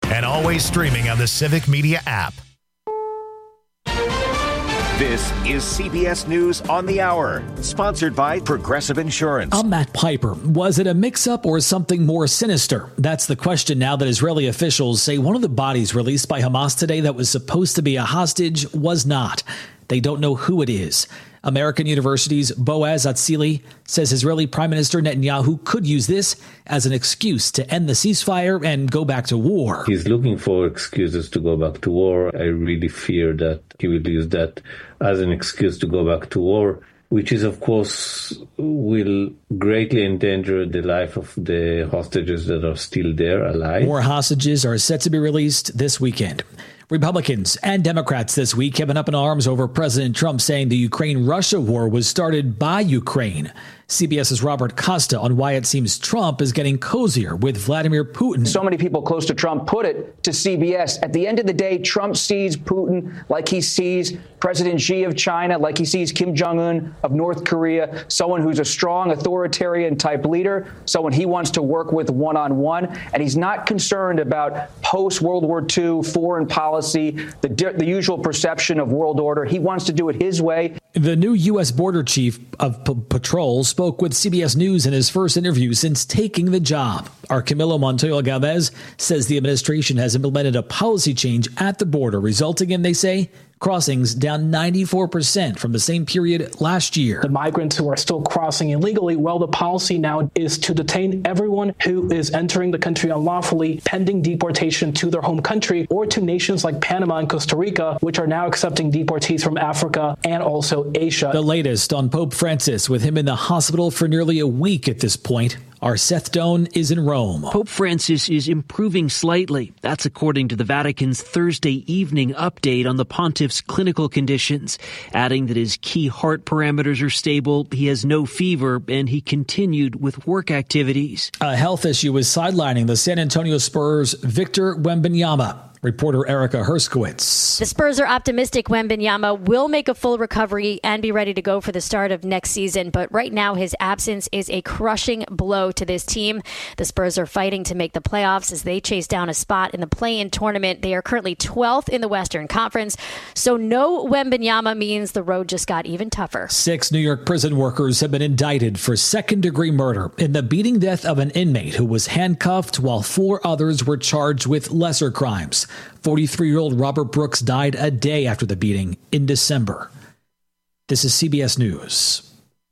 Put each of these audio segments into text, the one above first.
and always streaming on the Civic Media app. This is CBS News on the Hour, sponsored by Progressive Insurance. I'm Matt Piper. Was it a mix-up or something more sinister? That's the question now that Israeli officials say one of the bodies released by Hamas today that was supposed to be a hostage was not. They don't know who it is. American University's Boaz Atzili says Israeli Prime Minister Netanyahu could use this as an excuse to end the ceasefire and go back to war. He's looking for excuses to go back to war. I really fear that he will use that as an excuse to go back to war, which is, of course, will greatly endanger the life of the hostages that are still there alive. More hostages are set to be released this weekend. Republicans and Democrats this week have been up in arms over President Trump saying the Ukraine-Russia war was started by Ukraine. CBS's Robert Costa on why it seems Trump is getting cozier with Vladimir Putin. So many people close to Trump put it to CBS. At the end of the day, Trump sees Putin like he sees President Xi of China, like he sees Kim Jong-un of North Korea, someone who's a strong authoritarian type leader, someone he wants to work with one-on-one. And he's not concerned about post-World War II foreign policy, the usual perception of world order. He wants to do it his way. The new U.S. border chief of patrol spoke with CBS News in his first interview since taking the job. Our Camilo Montoya Galvez says the administration has implemented a policy change at the border, resulting in, they say, crossings down 94% from the same period last year. The migrants who are still crossing illegally, well, the policy now is to detain everyone who is entering the country unlawfully, pending deportation to their home country or to nations like Panama and Costa Rica, which are now accepting deportees from Africa and also Asia. The latest on Pope Francis, with him in the hospital for nearly a week at this point. Our Seth Doan is in Rome. Pope Francis is improving slightly. That's according to the Vatican's Thursday evening update on the pontiff's clinical conditions, adding that his key heart parameters are stable, he has no fever, and he continued with work activities. A health issue is sidelining the San Antonio Spurs' Victor Wembanyama. Reporter Erica Herskowitz. The Spurs are optimistic Wembanyama will make a full recovery and be ready to go for the start of next season. But right now, his absence is a crushing blow to this team. The Spurs are fighting to make the playoffs as they chase down a spot in the play-in tournament. They are currently 12th in the Western Conference. So no Wembanyama means the road just got even tougher. 6 New York prison workers have been indicted for second-degree murder in the beating death of an inmate who was handcuffed while 4 others were charged with lesser crimes. 43-year-old Robert Brooks died a day after the beating in December. This is CBS News.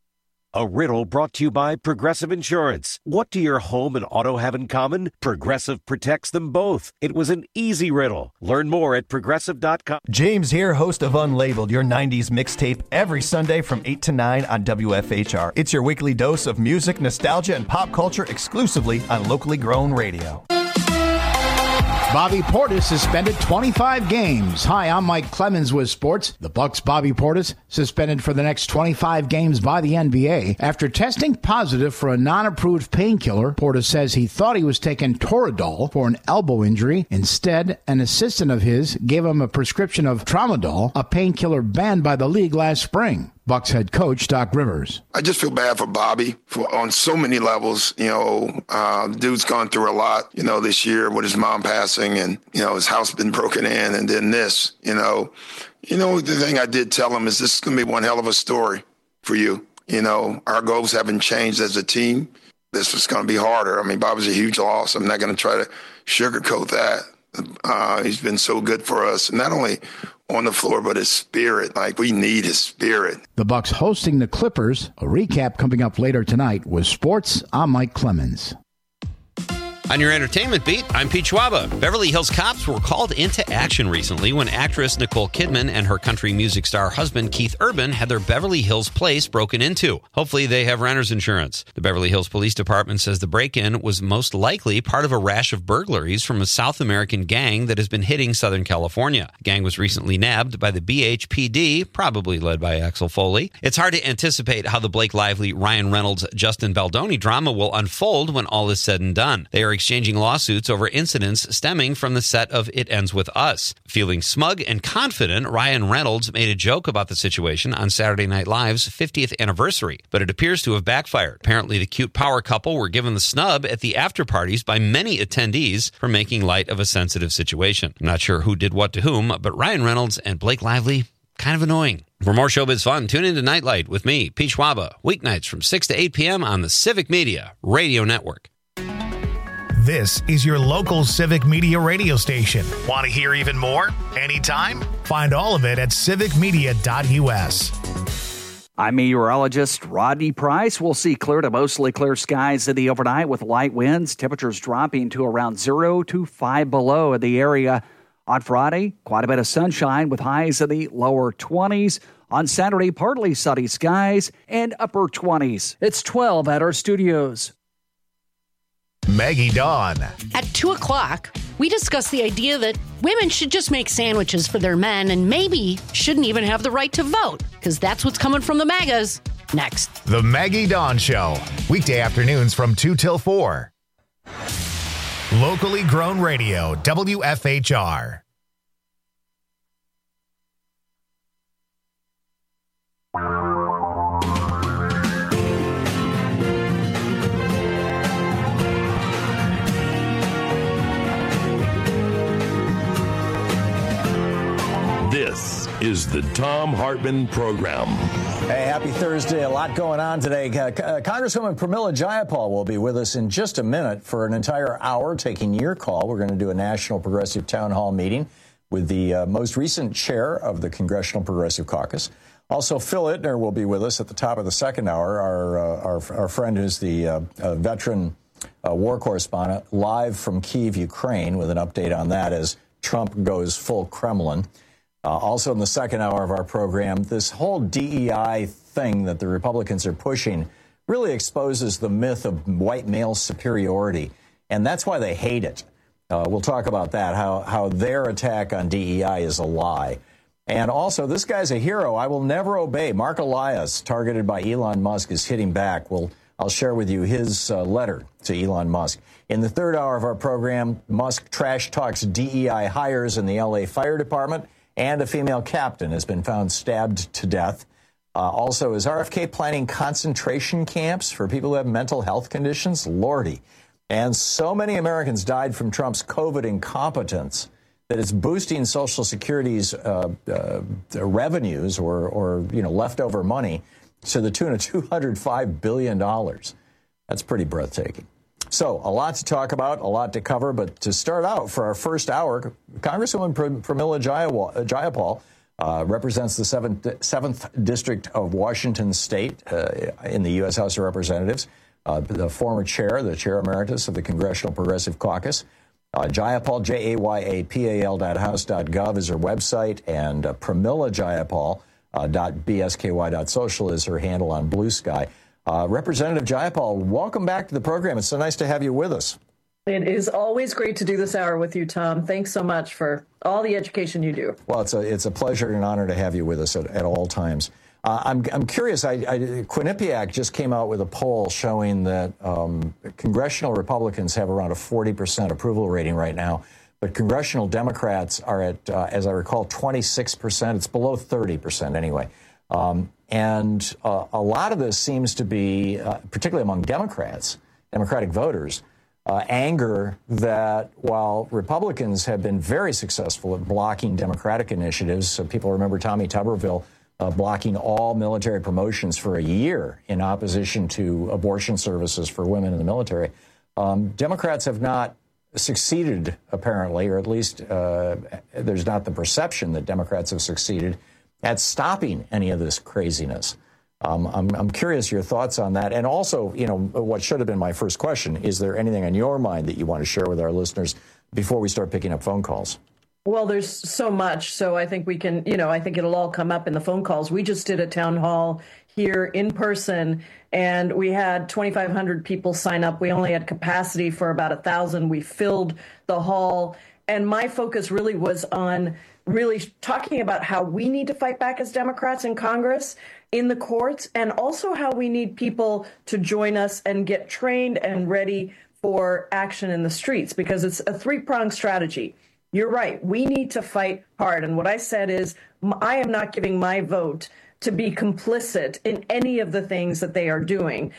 A riddle brought to you by Progressive Insurance. What do your home and auto have in common? Progressive protects them both. It was an easy riddle. Learn more at Progressive.com. James here, host of Unlabeled, your 90s mixtape, every Sunday from 8 to 9 on WFHR. It's your weekly dose of music, nostalgia, and pop culture exclusively on locally grown radio. Bobby Portis suspended 25 games. Hi, I'm Mike Clemens with sports. The Bucks' Bobby Portis suspended for the next 25 games by the NBA after testing positive for a non-approved painkiller. Portis says he thought he was taking Toradol for an elbow injury. Instead, an assistant of his gave him a prescription of Tramadol, a painkiller banned by the league last spring. Bucks head coach Doc Rivers. I just feel bad for Bobby on so many levels. The dude's gone through a lot, this year with his mom passing and, his house been broken in and then this, the thing I did tell him is this is going to be one hell of a story for you. Our goals haven't changed as a team. This was going to be harder. I mean, Bobby's a huge loss. I'm not going to try to sugarcoat that. He's been so good for us. And not only on the floor, but his spirit. We need his spirit. The Bucks hosting the Clippers. A recap coming up later tonight with sports. I'm Mike Clemens. On your entertainment beat, I'm Pete Schwaba. Beverly Hills cops were called into action recently when actress Nicole Kidman and her country music star husband Keith Urban had their Beverly Hills place broken into. Hopefully they have renter's insurance. The Beverly Hills Police Department says the break-in was most likely part of a rash of burglaries from a South American gang that has been hitting Southern California. The gang was recently nabbed by the BHPD, probably led by Axel Foley. It's hard to anticipate how the Blake Lively, Ryan Reynolds, Justin Baldoni drama will unfold when all is said and done. They are exchanging lawsuits over incidents stemming from the set of It Ends With Us. Feeling smug and confident, Ryan Reynolds made a joke about the situation on Saturday Night Live's 50th anniversary, but it appears to have backfired. Apparently, the cute power couple were given the snub at the after-parties by many attendees for making light of a sensitive situation. I'm not sure who did what to whom, but Ryan Reynolds and Blake Lively, kind of annoying. For more showbiz fun, tune into Nightlight with me, Pete Schwaba, weeknights from 6 to 8 p.m. on the Civic Media Radio Network. This is your local Civic Media radio station. Want to hear even more? Anytime? Find all of it at civicmedia.us. I'm meteorologist Rodney Price. We'll see clear to mostly clear skies in the overnight with light winds, temperatures dropping to around 0 to 5 below in the area. On Friday, quite a bit of sunshine with highs in the lower 20s. On Saturday, partly sunny skies and upper 20s. It's 12 at our studios. Maggie Dawn. At 2 o'clock, we discussed the idea that women should just make sandwiches for their men and maybe shouldn't even have the right to vote, because that's what's coming from the MAGAs next. The Maggie Dawn Show. Weekday afternoons from 2 till 4. Locally grown radio, WFHR. This is the Thom Hartmann Program. Hey, happy Thursday. A lot going on today. Congresswoman Pramila Jayapal will be with us in just a minute for an entire hour taking your call. We're going to do a National Progressive Town Hall meeting with the most recent chair of the Congressional Progressive Caucus. Also, Phil Ittner will be with us at the top of the second hour, our friend who's the veteran war correspondent, live from Kyiv, Ukraine, with an update on that as Trump goes full Kremlin. Also in the second hour of our program, this whole DEI thing that the Republicans are pushing really exposes the myth of white male superiority, and that's why they hate it. We'll talk about that, how their attack on DEI is a lie. And also, this guy's a hero. I will never obey. Mark Elias, targeted by Elon Musk, is hitting back. I'll share with you his letter to Elon Musk. In the third hour of our program, Musk trash talks DEI hires in the L.A. Fire Department, and a female captain has been found stabbed to death. Also, is RFK planning concentration camps for people who have mental health conditions? Lordy. And so many Americans died from Trump's COVID incompetence that it's boosting Social Security's revenues or leftover money to the tune of $205 billion. That's pretty breathtaking. So a lot to talk about, a lot to cover. But to start out for our first hour, Congresswoman Pramila Jayapal represents the 7th District of Washington State in the U.S. House of Representatives, the former chair, the chair emeritus of the Congressional Progressive Caucus. Jayapal, JAYAPAL.house.gov is her website, and PramilaJayapal.bsky.social is her handle on Blue Sky. Representative Jayapal, welcome back to the program. It's so nice to have you with us. It is always great to do this hour with you, Tom. Thanks so much for all the education you do. Well, it's a pleasure and an honor to have you with us at all times. I'm curious. Quinnipiac just came out with a poll showing that congressional Republicans have around a 40% approval rating right now, but congressional Democrats are at, as I recall, 26%. It's below 30% anyway. And a lot of this seems to be, particularly among Democratic voters, anger that while Republicans have been very successful at blocking Democratic initiatives, so people remember Tommy Tuberville blocking all military promotions for a year in opposition to abortion services for women in the military, Democrats have not succeeded, apparently, or at least there's not the perception that Democrats have succeeded at stopping any of this craziness. I'm curious your thoughts on that. And also, what should have been my first question, is there anything on your mind that you want to share with our listeners before we start picking up phone calls? Well, there's so much. So I think we can, I think it'll all come up in the phone calls. We just did a town hall here in person, and we had 2,500 people sign up. We only had capacity for about 1,000. We filled the hall. And my focus really was on really talking about how we need to fight back as Democrats in Congress, in the courts, and also how we need people to join us and get trained and ready for action in the streets, because it's a three-pronged strategy. You're right. We need to fight hard. And what I said is I am not giving my vote to be complicit in any of the things that they are doing.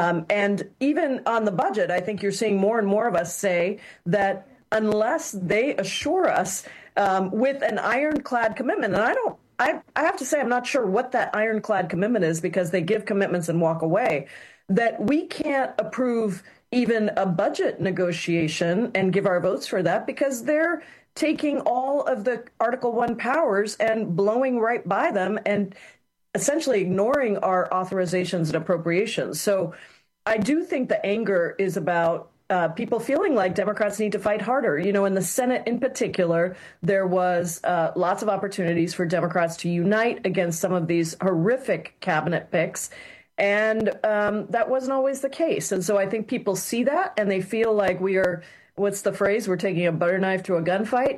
And even on the budget, I think you're seeing more and more of us say that unless they assure us with an ironclad commitment, and I have to say I'm not sure what that ironclad commitment is, because they give commitments and walk away, that we can't approve even a budget negotiation and give our votes for that, because they're taking all of the Article 1 powers and blowing right by them and essentially ignoring our authorizations and appropriations. So I do think the anger is about people feeling like Democrats need to fight harder. You know, in the Senate in particular, there was lots of opportunities for Democrats to unite against some of these horrific cabinet picks. And that wasn't always the case. And so I think people see that and they feel like we are, what's the phrase? We're taking a butter knife to a gunfight.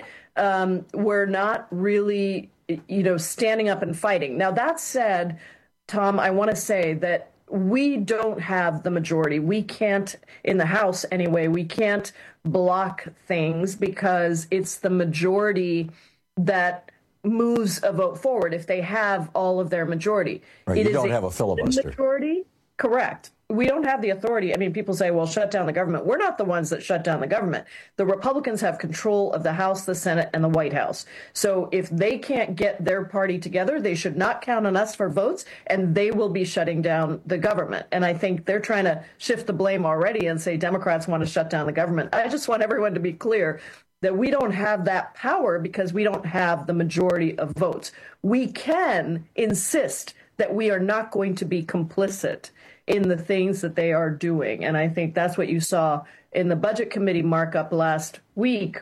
We're not really, standing up and fighting. Now, that said, Tom, I want to say that we don't have the majority. We can't, in the House anyway, we can't block things because it's the majority that moves a vote forward if they have all of their majority. Right, you don't have a filibuster. Majority, correct. We don't have the authority. I mean, people say, well, shut down the government. We're not the ones that shut down the government. The Republicans have control of the House, the Senate, and the White House. So if they can't get their party together, they should not count on us for votes, and they will be shutting down the government. And I think they're trying to shift the blame already and say Democrats want to shut down the government. I just want everyone to be clear that we don't have that power because we don't have the majority of votes. We can insist that we are not going to be complicit in the things that they are doing. And I think that's what you saw in the Budget Committee markup last week.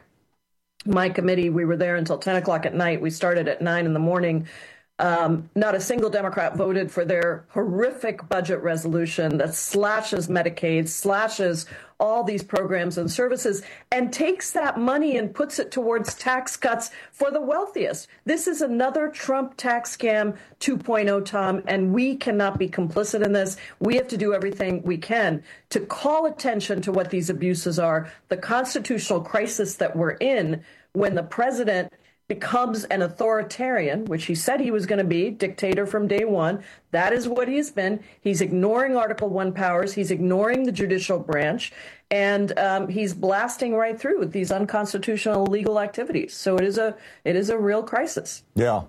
My committee, we were there until 10 o'clock at night. We started at 9 in the morning. Not a single Democrat voted for their horrific budget resolution that slashes Medicaid, slashes all these programs and services, and takes that money and puts it towards tax cuts for the wealthiest. This is another Trump tax scam 2.0, Tom, and we cannot be complicit in this. We have to do everything we can to call attention to what these abuses are, the constitutional crisis that we're in when the president becomes an authoritarian, which he said he was going to be, dictator from day one. That is what he has been. He's ignoring Article 1 powers. He's ignoring the judicial branch. And he's blasting right through with these unconstitutional illegal activities. So it is a real crisis. Yeah.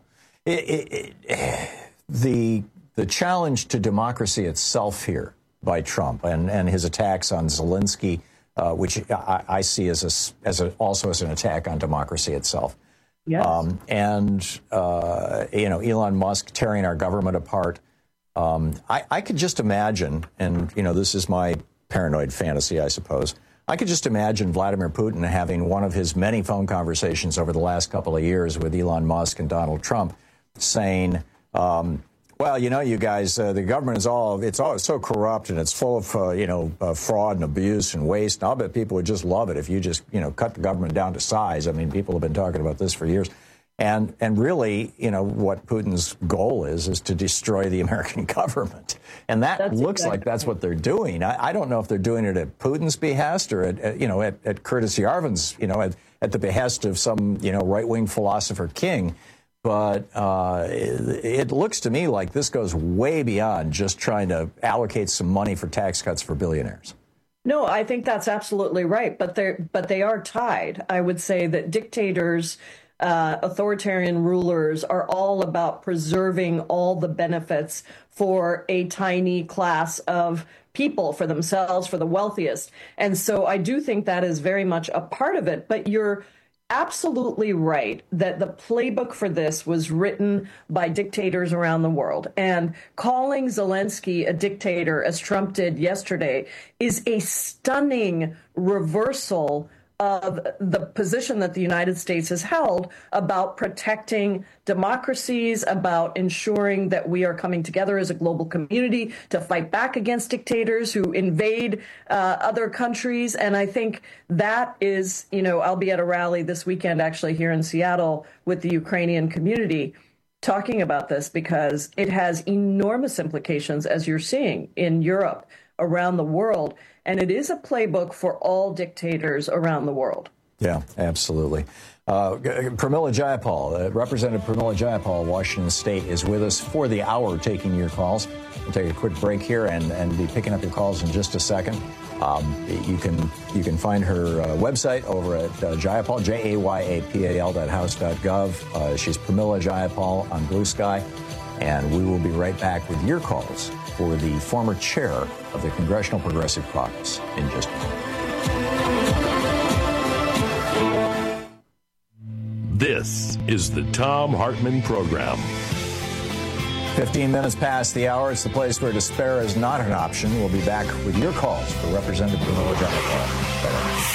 The challenge to democracy itself here by Trump and his attacks on Zelensky, which I see also as an attack on democracy itself. Yes. Elon Musk tearing our government apart. I could just imagine, and, this is my paranoid fantasy, I suppose. I could just imagine Vladimir Putin having one of his many phone conversations over the last couple of years with Elon Musk and Donald Trump saying, well, you guys, the government is it's all so corrupt and it's full of, fraud and abuse and waste. And I'll bet people would just love it if you just, cut the government down to size. I mean, people have been talking about this for years. And really, what Putin's goal is to destroy the American government. And that looks like that's what they're doing. I don't know if they're doing it at Putin's behest or at Curtis Yarvin's, at the behest of some, right-wing philosopher king. But it looks to me like this goes way beyond just trying to allocate some money for tax cuts for billionaires. No, I think that's absolutely right. But they are tied. I would say that dictators, authoritarian rulers are all about preserving all the benefits for a tiny class of people, for themselves, for the wealthiest. And so I do think that is very much a part of it. But you're absolutely right that the playbook for this was written by dictators around the world. And calling Zelensky a dictator, as Trump did yesterday, is a stunning reversal of the position that the United States has held about protecting democracies, about ensuring that we are coming together as a global community to fight back against dictators who invade other countries. And I think that is, I'll be at a rally this weekend, actually, here in Seattle with the Ukrainian community talking about this because it has enormous implications, as you're seeing in Europe, around the world. And it is a playbook for all dictators around the world. Yeah, absolutely. Pramila Jayapal, Representative Pramila Jayapal, Washington State, is with us for the hour taking your calls. We'll take a quick break here and be picking up your calls in just a second. You can find her website over at Jayapal, JAYAPAL.house.gov. She's Pramila Jayapal on Blue Sky. And we will be right back with your calls for the former chair of the Congressional Progressive Caucus in just a moment. This is the Thom Hartmann Program. 15 minutes past the hour. It's the place where despair is not an option. We'll be back with your calls for Representative Pramila Jayapal.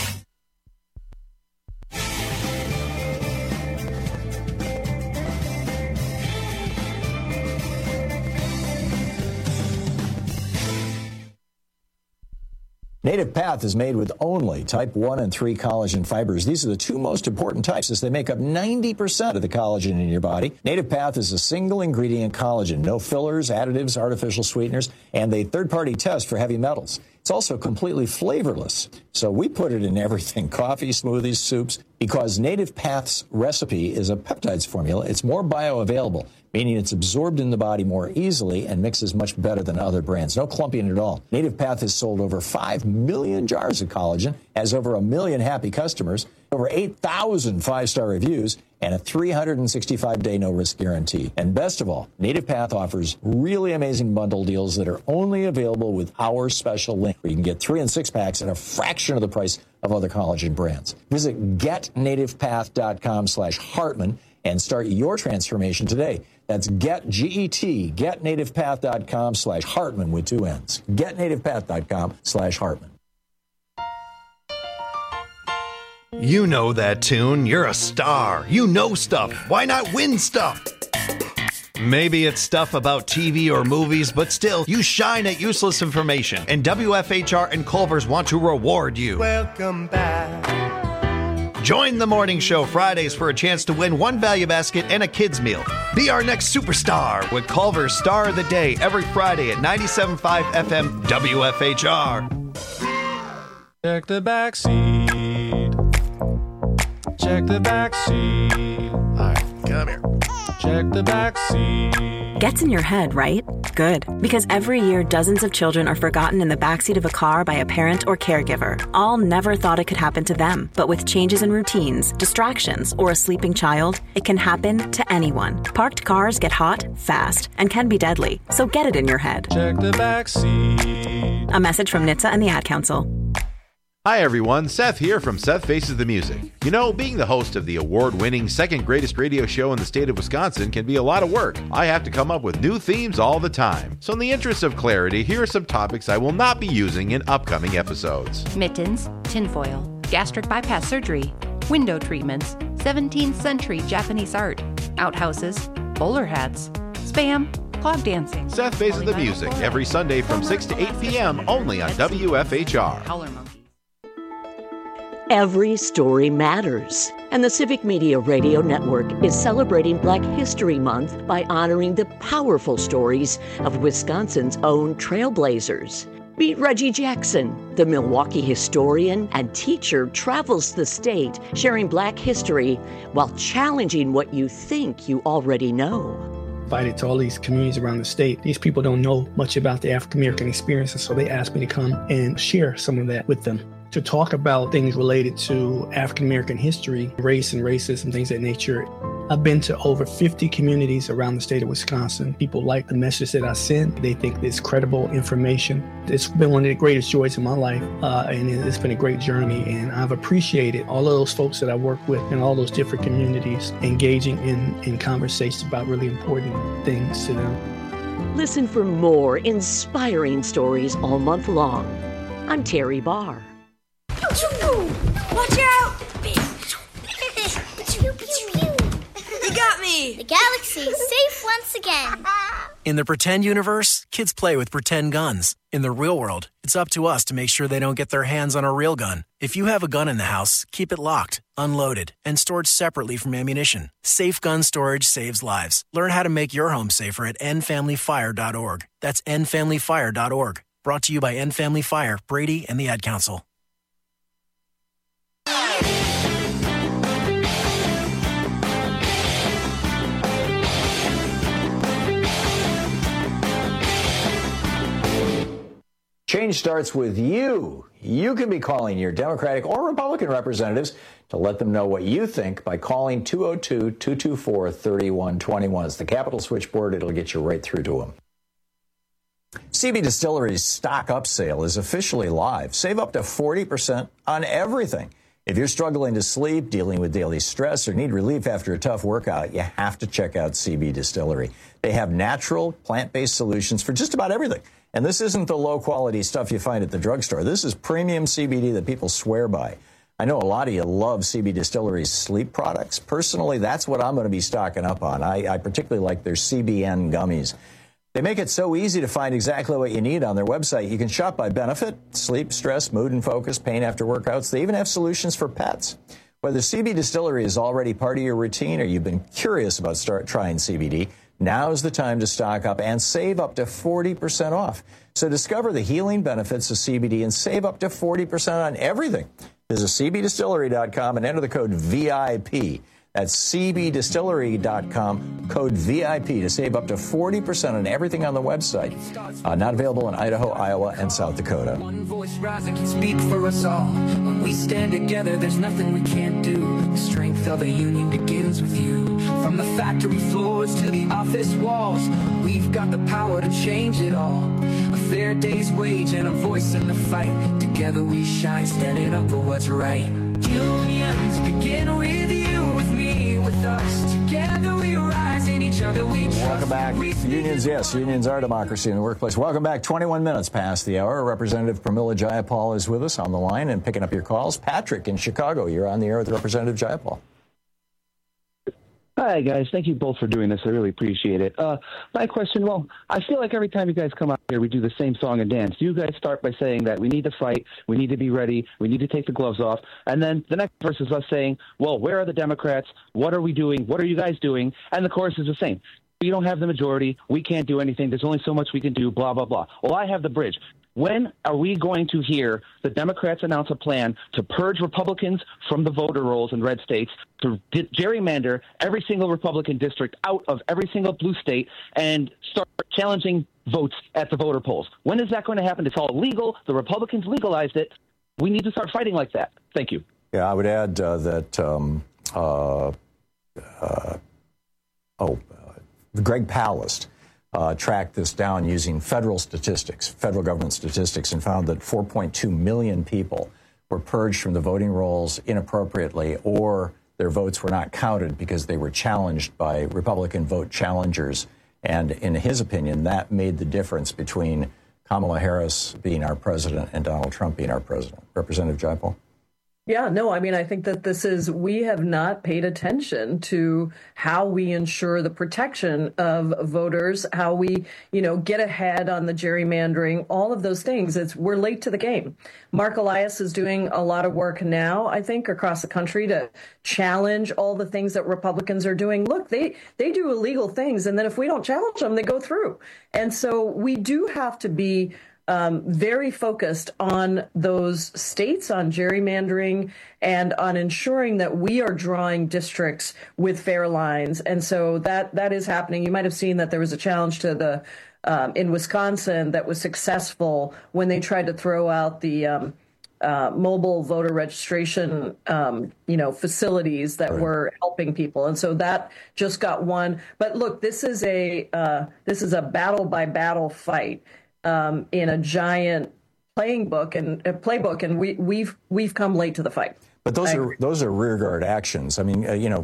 Native Path is made with only type 1 and 3 collagen fibers. These are the two most important types as they make up 90% of the collagen in your body. Native Path is a single ingredient collagen, no fillers, additives, artificial sweeteners, and a third-party test for heavy metals. It's also completely flavorless. So we put it in everything, coffee, smoothies, soups, because Native Path's recipe is a peptides formula. It's more bioavailable, meaning it's absorbed in the body more easily and mixes much better than other brands. No clumping at all. Native Path has sold over 5 million jars of collagen, has over 1 million happy customers, over 8,000 five-star reviews, and a 365-day no-risk guarantee. And best of all, Native Path offers really amazing bundle deals that are only available with our special link, where you can get 3 and 6 packs at a fraction of the price of other collagen brands. Visit getnativepath.com/Hartmann and start your transformation today. That's getnativepath.com/Hartmann with 2 N's. Getnativepath.com/Hartmann. You know that tune. You're a star. You know stuff. Why not win stuff? Maybe it's stuff about TV or movies, but still, you shine at useless information. And WFHR and Culver's want to reward you. Welcome back. Join the morning show Fridays for a chance to win 1 value basket and a kids meal. Be our next superstar with Culver's Star of the Day every Friday at 97.5 FM WFHR. Check the back seat. Check the back seat. All right, come here. Check the back seat. Gets in your head, right? Good. Because every year, dozens of children are forgotten in the backseat of a car by a parent or caregiver. All never thought it could happen to them. But with changes in routines, distractions, or a sleeping child, it can happen to anyone. Parked cars get hot, fast, and can be deadly. So get it in your head. Check the back seat. A message from NHTSA and the Ad Council. Hi everyone, Seth here from Seth Faces the Music. You know, being the host of the award-winning second greatest radio show in the state of Wisconsin can be a lot of work. I have to come up with new themes all the time. So in the interest of clarity, here are some topics I will not be using in upcoming episodes. Mittens, tinfoil, gastric bypass surgery, window treatments, 17th century Japanese art, outhouses, bowler hats, spam, clog dancing. Seth Faces the Music every Sunday from 6 to 8 p.m. only on WFHR. Every story matters. And the Civic Media Radio Network is celebrating Black History Month by honoring the powerful stories of Wisconsin's own trailblazers. Meet Reggie Jackson, the Milwaukee historian and teacher, travels the state sharing Black history while challenging what you think you already know. Invited to all these communities around the state. These people don't know much about the African American experience, and so they asked me to come and share some of that with them. To talk about things related to African American history, race and racism, things of that nature. I've been to over 50 communities around the state of Wisconsin. People like the message that I send. They think it's credible information. It's been one of the greatest joys in my life, and it's been a great journey. And I've appreciated all of those folks that I work with in all those different communities, engaging in conversations about really important things to them. Listen for more inspiring stories all month long. I'm Terry Barr. Watch out! You got me! The galaxy's safe once again. In the pretend universe, kids play with pretend guns. In the real world, it's up to us to make sure they don't get their hands on a real gun. If you have a gun in the house, keep it locked, unloaded, and stored separately from ammunition. Safe gun storage saves lives. Learn how to make your home safer at endfamilyfire.org. That's endfamilyfire.org. Brought to you by End Family Fire, Brady, and the Ad Council. Change starts with you. You can be calling your Democratic or Republican representatives to let them know what you think by calling 202-224-3121. It's the Capitol switchboard. It'll get you right through to them. CB Distillery's Stock Up sale is officially live. Save up to 40% on everything. If you're struggling to sleep, dealing with daily stress, or need relief after a tough workout, you have to check out CB Distillery. They have natural, plant-based solutions for just about everything. And this isn't the low-quality stuff you find at the drugstore. This is premium CBD that people swear by. I know a lot of you love CB Distillery's sleep products. Personally, that's what I'm going to be stocking up on. I particularly like their CBN gummies. They make it so easy to find exactly what you need on their website. You can shop by benefit, sleep, stress, mood and focus, pain after workouts. They even have solutions for pets. Whether CB Distillery is already part of your routine or you've been curious about trying CBD, now's the time to stock up and save up to 40% off. So discover the healing benefits of CBD and save up to 40% on everything. Visit cbdistillery.com and enter the code VIP. That's cbdistillery.com, code VIP to save up to 40% on everything on the website. Not available in Idaho, Iowa, and South Dakota. One voice rising can speak for us all. When we stand together, there's nothing we can't do. The strength of a union begins with you. From the factory floors to the office walls, we've got the power to change it all. A fair day's wage and a voice in the fight. Together we shine, standing up for what's right. Unions begin with you, with me, with us. Together we rise, in each other we trust. Welcome back. Unions, yes, unions are democracy in the workplace. Welcome back. 21 minutes past the hour. Representative Pramila Jayapal is with us on the line and picking up your calls. Patrick in Chicago, you're on the air with Representative Jayapal. Hi, guys. Thank you both for doing this. I really appreciate it. My question, well, I feel like every time you guys come out here, we do the same song and dance. You guys start by saying that we need to fight, we need to be ready, we need to take the gloves off. And then the next verse is us saying, well, where are the Democrats? What are we doing? What are you guys doing? And the chorus is the same. We don't have the majority. We can't do anything. There's only so much we can do, blah, blah, blah. Well, I have the bridge. When are we going to hear the Democrats announce a plan to purge Republicans from the voter rolls in red states, to gerrymander every single Republican district out of every single blue state, and start challenging votes at the voter polls? When is that going to happen? It's all legal. The Republicans legalized it. We need to start fighting like that. Thank you. Yeah, I would add that Greg Palast tracked this down using federal statistics, federal government statistics, and found that 4.2 million people were purged from the voting rolls inappropriately, or their votes were not counted because they were challenged by Republican vote challengers. And in his opinion, that made the difference between Kamala Harris being our president and Donald Trump being our president. Representative Jayapal? Yeah, no, I mean, I think that we have not paid attention to how we ensure the protection of voters, how we, get ahead on the gerrymandering, all of those things. We're late to the game. Mark Elias is doing a lot of work now, I think, across the country to challenge all the things that Republicans are doing. Look, they do illegal things, and then if we don't challenge them, they go through. And so we do have to be very focused on those states, on gerrymandering, and on ensuring that we are drawing districts with fair lines. And so that is happening. You might have seen that there was a challenge to in Wisconsin that was successful when they tried to throw out the mobile voter registration, facilities that were helping people. And so that just got won. But look, this is a battle by battle fight. In a giant playbook, and we've come late to the fight. But those are rearguard actions. I mean,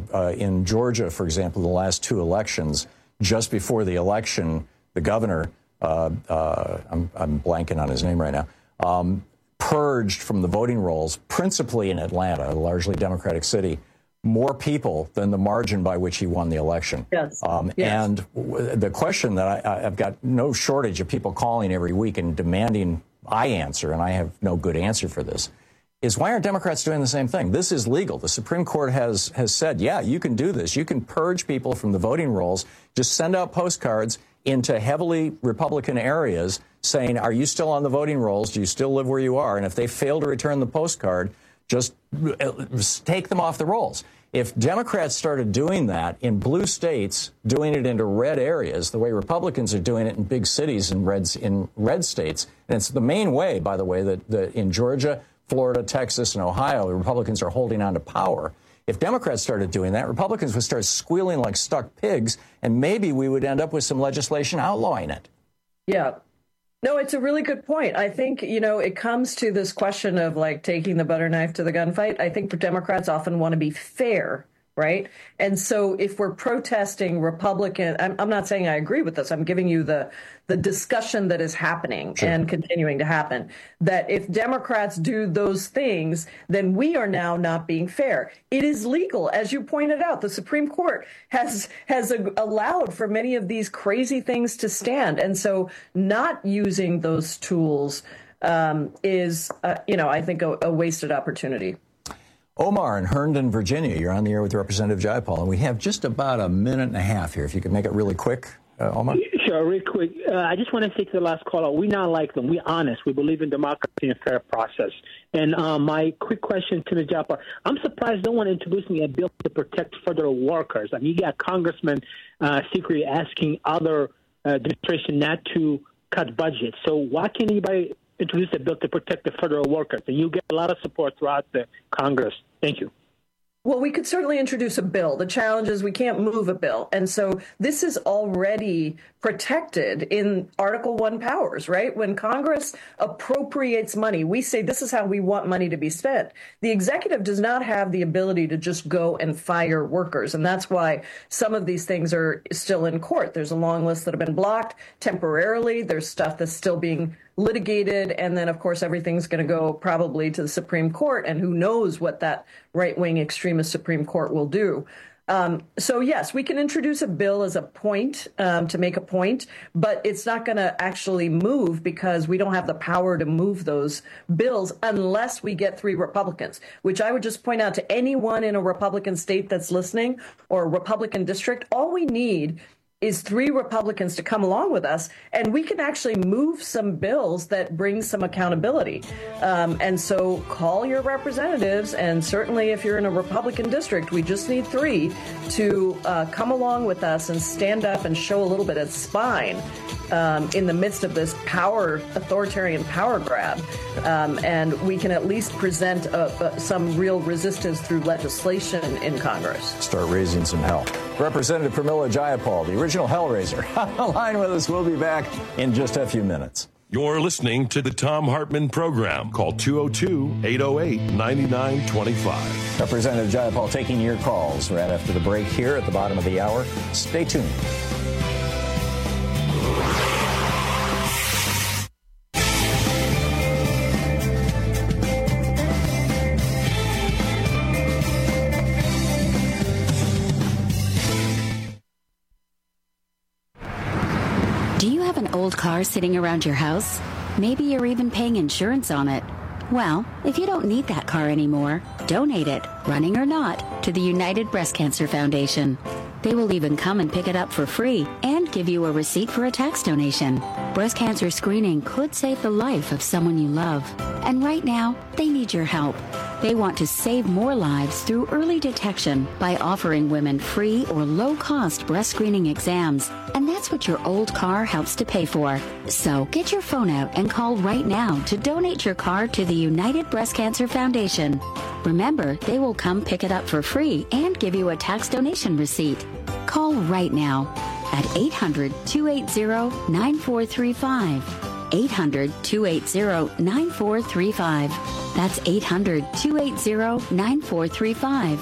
in Georgia, for example, the last two elections, just before the election, the governor, I'm blanking on his name right now, purged from the voting rolls, principally in Atlanta, a largely Democratic city, more people than the margin by which he won the election. Yes. Yes. And the question that I've got no shortage of people calling every week and demanding I answer, and I have no good answer for this, is why aren't Democrats doing the same thing? This is legal. The Supreme Court has said, yeah, you can do this. You can purge people from the voting rolls. Just send out postcards into heavily Republican areas saying, are you still on the voting rolls? Do you still live where you are? And if they fail to return the postcard, just take them off the rolls. If Democrats started doing that in blue states, doing it into red areas, the way Republicans are doing it in big cities in red states, and it's the main way, by the way, that in Georgia, Florida, Texas, and Ohio, the Republicans are holding on to power. If Democrats started doing that, Republicans would start squealing like stuck pigs, and maybe we would end up with some legislation outlawing it. Yeah. No, it's a really good point. I think, it comes to this question of like taking the butter knife to the gunfight. I think Democrats often want to be fair, right? And so if we're protesting Republican, I'm not saying I agree with this. I'm giving you the discussion that is happening and continuing to happen, that if Democrats do those things, then we are now not being fair. It is legal. As you pointed out, the Supreme Court has allowed for many of these crazy things to stand. And so not using those tools is, I think a wasted opportunity. Omar in Herndon, Virginia, you're on the air with Representative Jayapal, and we have just about a minute and a half here. If you could make it really quick, Omar. Sure, real quick. I just want to say to the last caller, we're not like them. We're honest. We believe in democracy and fair process. And my quick question to Ms. Jayapal, I'm surprised no one introduced me a bill to protect federal workers. I mean, you got Congressman secretly asking other administration not to cut budgets. So why can't anybody introduce a bill to protect the federal workers? And you get a lot of support throughout the Congress. Thank you. Well, we could certainly introduce a bill. The challenge is we can't move a bill. And so this is already protected in Article 1 powers, right? When Congress appropriates money, we say this is how we want money to be spent. The executive does not have the ability to just go and fire workers. And that's why some of these things are still in court. There's a long list that have been blocked temporarily. There's stuff that's still being litigated. And then, of course, everything's going to go probably to the Supreme Court. And who knows what that right-wing extremist Supreme Court will do. So, yes, we can introduce a bill as a point to make a point, but it's not going to actually move because we don't have the power to move those bills unless we get 3 Republicans, which I would just point out to anyone in a Republican state that's listening or a Republican district. All we need is 3 Republicans to come along with us, and we can actually move some bills that bring some accountability. And so call your representatives, and certainly if you're in a Republican district, we just need 3 to come along with us and stand up and show a little bit of spine in the midst of this authoritarian power grab. And we can at least present some real resistance through legislation in Congress. Start raising some hell. Representative Pramila Jayapal, the original Hellraiser, on the line with us. We'll be back in just a few minutes. You're listening to the Thom Hartmann Program. Call 202-808-9925. Representative Jayapal taking your calls right after the break here at the bottom of the hour. Stay tuned. Old car sitting around your house? Maybe you're even paying insurance on it. Well, if you don't need that car anymore, donate it, running or not, to the United Breast Cancer Foundation. They will even come and pick it up for free and give you a receipt for a tax donation. Breast cancer screening could save the life of someone you love. And right now, they need your help. They want to save more lives through early detection by offering women free or low-cost breast screening exams. And that's what your old car helps to pay for. So get your phone out and call right now to donate your car to the United Breast Cancer Foundation. Remember, they will come pick it up for free and give you a tax donation receipt. Call right now at 800-280-9435. 800-280-9435. That's 800-280-9435.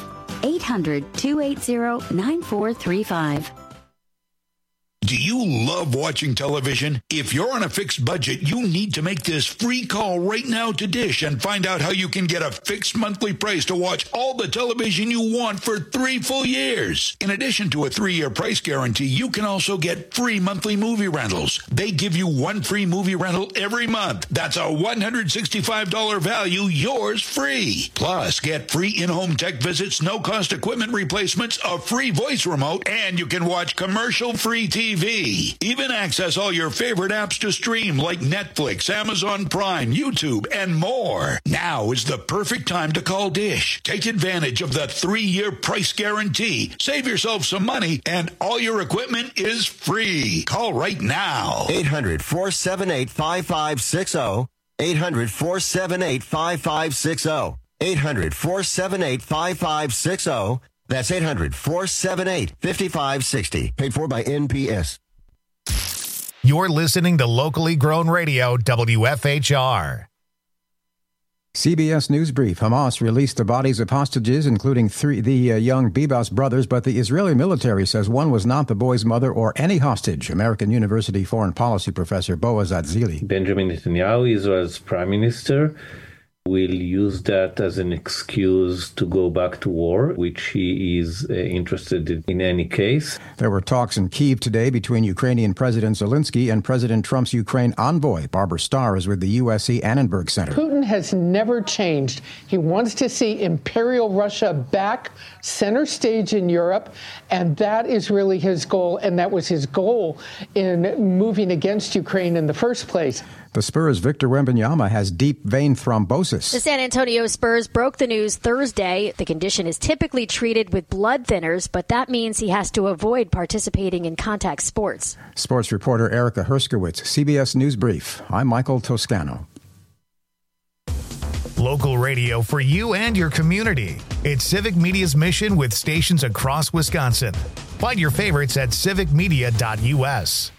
800-280-9435. Do you love watching television? If you're on a fixed budget, you need to make this free call right now to Dish and find out how you can get a fixed monthly price to watch all the television you want for 3 full years. In addition to a 3-year price guarantee, you can also get free monthly movie rentals. They give you 1 free movie rental every month. That's a $165 value, yours free. Plus, get free in-home tech visits, no-cost equipment replacements, a free voice remote, and you can watch commercial-free TV TV. Even access all your favorite apps to stream like Netflix, Amazon Prime, YouTube, and more. Now is the perfect time to call Dish. Take advantage of the 3-year price guarantee. Save yourself some money, and all your equipment is free. Call right now. 800-478-5560. 800-478-5560. 800-478-5560. That's 800-478-5560. Paid for by NPS. You're listening to locally grown radio, WFHR. CBS News Brief. Hamas released the bodies of hostages, including the young Bibas brothers, but the Israeli military says one was not the boy's mother or any hostage. American University foreign policy professor Boaz Atzili. Benjamin Netanyahu, Israel's prime minister, will use that as an excuse to go back to war, which he is interested in any case. There were talks in Kyiv today between Ukrainian President Zelensky and President Trump's Ukraine envoy. Barbara Starr is with the USC Annenberg Center. Putin has never changed. He wants to see imperial Russia back center stage in Europe, and that is really his goal, and that was his goal in moving against Ukraine in the first place. The Spurs' Victor Wembanyama has deep vein thrombosis. The San Antonio Spurs broke the news Thursday. The condition is typically treated with blood thinners, but that means he has to avoid participating in contact sports. Sports reporter Erica Herskowitz, CBS News Brief. I'm Michael Toscano. Local radio for you and your community. It's Civic Media's mission with stations across Wisconsin. Find your favorites at civicmedia.us.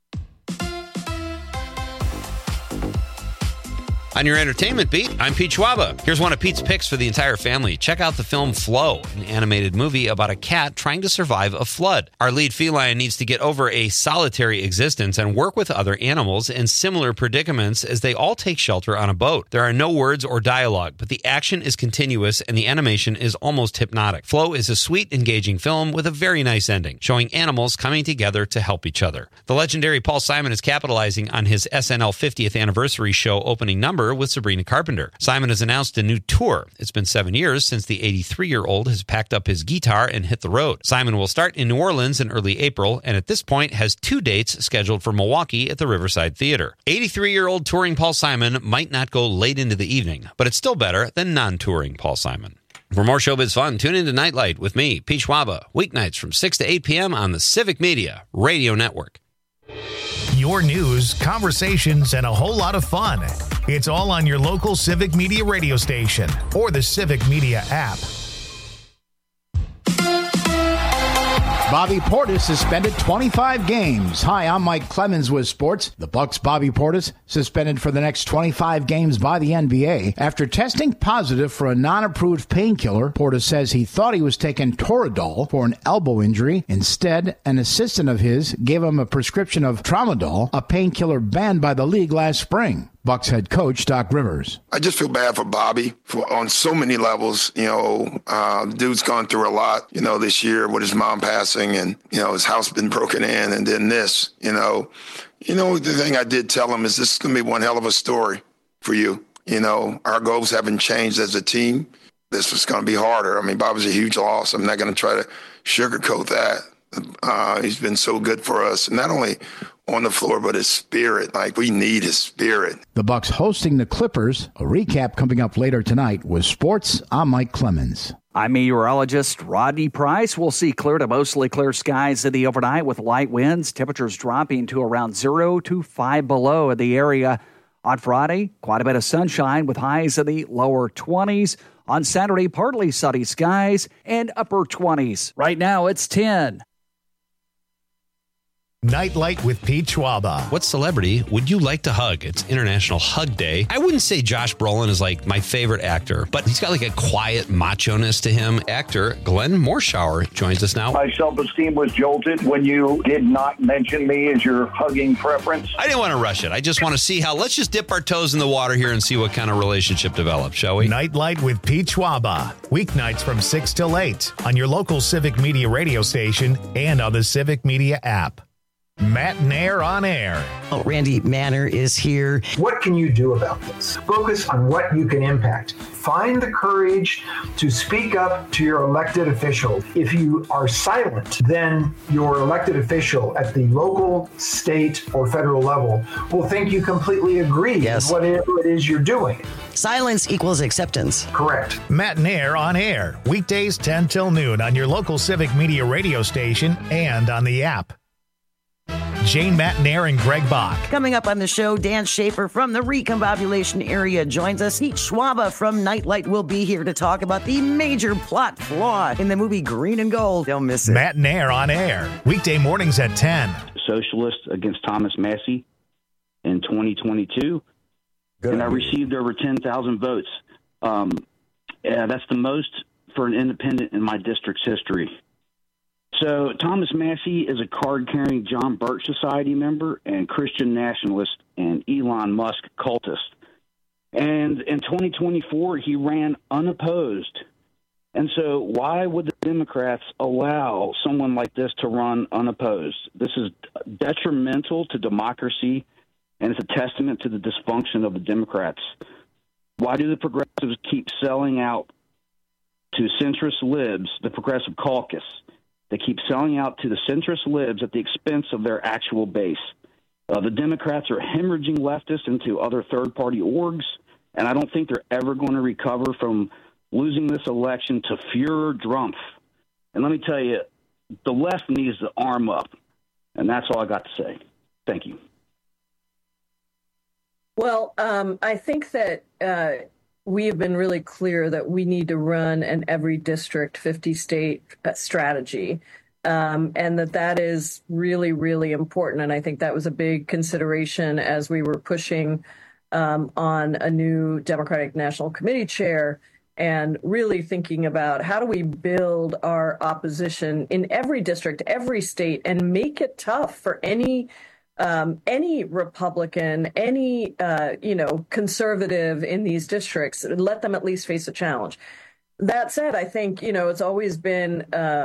On your entertainment beat, I'm Pete Schwaba. Here's one of Pete's picks for the entire family. Check out the film Flow, an animated movie about a cat trying to survive a flood. Our lead feline needs to get over a solitary existence and work with other animals in similar predicaments as they all take shelter on a boat. There are no words or dialogue, but the action is continuous and the animation is almost hypnotic. Flow is a sweet, engaging film with a very nice ending, showing animals coming together to help each other. The legendary Paul Simon is capitalizing on his SNL 50th anniversary show opening number with Sabrina Carpenter. Simon has announced a new tour. It's been 7 years since the 83-year-old has packed up his guitar and hit the road. Simon will start in New Orleans in early April, and at this point has 2 dates scheduled for Milwaukee at the Riverside Theater. 83-year-old touring Paul Simon might not go late into the evening, but it's still better than non-touring Paul Simon. For more showbiz fun, tune into Nightlight with me, Pete Schwaba, weeknights from 6 to 8 p.m. on the Civic Media Radio Network. Your news, conversations, and a whole lot of fun. It's all on your local Civic Media radio station or the Civic Media app. Bobby Portis suspended 25 games. Hi, I'm Mike Clemens with sports. The Bucks' Bobby Portis suspended for the next 25 games by the NBA after testing positive for a non-approved painkiller. Portis says he thought he was taking Toradol for an elbow injury. Instead, an assistant of his gave him a prescription of Tramadol, a painkiller banned by the league last spring. Bucks head coach Doc Rivers. I just feel bad for Bobby on so many levels. The dude's gone through a lot, this year with his mom passing and, his house been broken in and then this, the thing I did tell him is this is going to be one hell of a story for you. Our goals haven't changed as a team. This was going to be harder. I mean, Bobby's a huge loss. I'm not going to try to sugarcoat that. He's been so good for us, and not only on the floor, but his spirit. We need his spirit. The Bucks hosting the Clippers. A recap coming up later tonight with sports. I'm Mike Clemens. I'm meteorologist Rodney Price. We'll see clear to mostly clear skies in the overnight with light winds. Temperatures dropping to around 0 to 5 below in the area. On Friday, quite a bit of sunshine with highs in the lower 20s. On Saturday, partly sunny skies and upper 20s. Right now, it's 10. Nightlight with Pete Schwaba. What celebrity would you like to hug? It's International Hug Day. I wouldn't say Josh Brolin is my favorite actor, but he's got a quiet macho-ness to him. Actor Glenn Morshower joins us now. My self-esteem was jolted when you did not mention me as your hugging preference. I didn't want to rush it. I just want to see let's just dip our toes in the water here and see what kind of relationship develops, shall we? Nightlight with Pete Schwaba. Weeknights from 6 till 8 on your local Civic Media radio station and on the Civic Media app. Matt Nair on air. Oh, Randy Manner is here. What can you do about this? Focus on what you can impact. Find the courage to speak up to your elected official. If you are silent, then your elected official at the local, state, or federal level will think you completely agree with whatever it is you're doing. Silence equals acceptance. Correct. Matt Nair on air. Weekdays 10 till noon on your local Civic Media radio station and on the app. Jane Matt Nair and Greg Bach. Coming up on the show, Dan Schaefer from the Recombobulation area joins us. Pete Schwaba from Nightlight will be here to talk about the major plot flaw in the movie Green and Gold. Don't miss it. Matt Nair on air. Weekday mornings at 10. Socialist against Thomas Massie in 2022. And I received over 10,000 votes. That's the most for an independent in my district's history. So Thomas Massie is a card-carrying John Birch Society member and Christian nationalist and Elon Musk cultist. And in 2024, he ran unopposed. And so why would the Democrats allow someone like this to run unopposed? This is detrimental to democracy, and it's a testament to the dysfunction of the Democrats. Why do the progressives keep selling out to centrist libs, the progressive caucus? They keep selling out to the centrist libs at the expense of their actual base. The Democrats are hemorrhaging leftists into other third-party orgs, and I don't think they're ever going to recover from losing this election to Fuhrer-Drumpf. And let me tell you, the left needs to arm up, and that's all I got to say. Thank you. Well, I think that we have been really clear that we need to run an every district, 50-state strategy, and that is really, really important. And I think that was a big consideration as we were pushing on a new Democratic National Committee chair and really thinking about how do we build our opposition in every district, every state, and make it tough for any Republican, any conservative in these districts. Let them at least face a challenge. That said, I think it's always been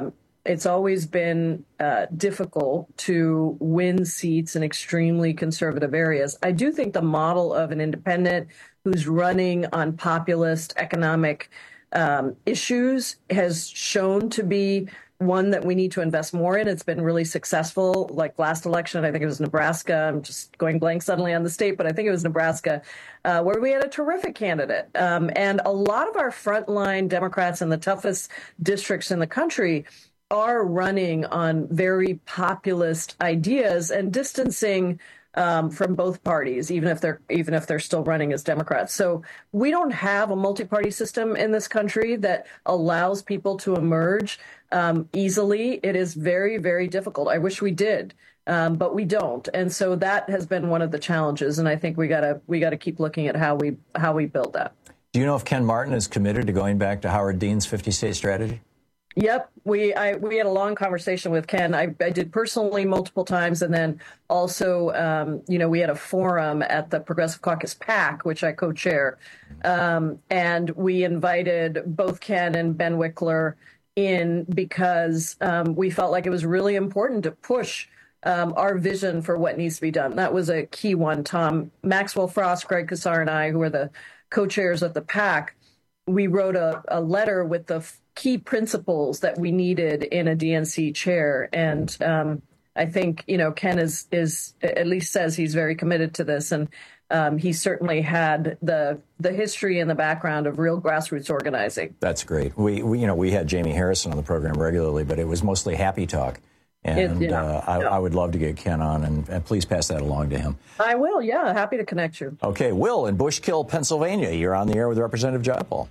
difficult to win seats in extremely conservative areas. I do think the model of an independent who's running on populist economic issues has shown to be one that we need to invest more in. It's been really successful. Like last election, I think it was Nebraska. I'm just going blank suddenly on the state, but I think it was Nebraska, where we had a terrific candidate. And a lot of our frontline Democrats in the toughest districts in the country are running on very populist ideas and distancing from both parties, even if they're still running as Democrats. So we don't have a multi-party system in this country that allows people to emerge easily. It is very, very difficult. I wish we did, but we don't. And so that has been one of the challenges. And I think we gotta keep looking at how we build that. Do you know if Ken Martin is committed to going back to Howard Dean's 50-state strategy? Yep. We had a long conversation with Ken. I did personally multiple times. And then also, we had a forum at the Progressive Caucus PAC, which I co-chair. And we invited both Ken and Ben Wickler in because we felt like it was really important to push our vision for what needs to be done. That was a key one. Tom Maxwell Frost, Greg Casar, and I, who are the co-chairs of the PAC, we wrote a letter with the key principles that we needed in a DNC chair. And I think, Ken is at least says he's very committed to this. And he certainly had the history and the background of real grassroots organizing. That's great. We had Jamie Harrison on the program regularly, but it was mostly happy talk. And I would love to get Ken on, and please pass that along to him. I will, yeah. Happy to connect you. Okay, Will in Bushkill, Pennsylvania. You're on the air with Representative Jayapal.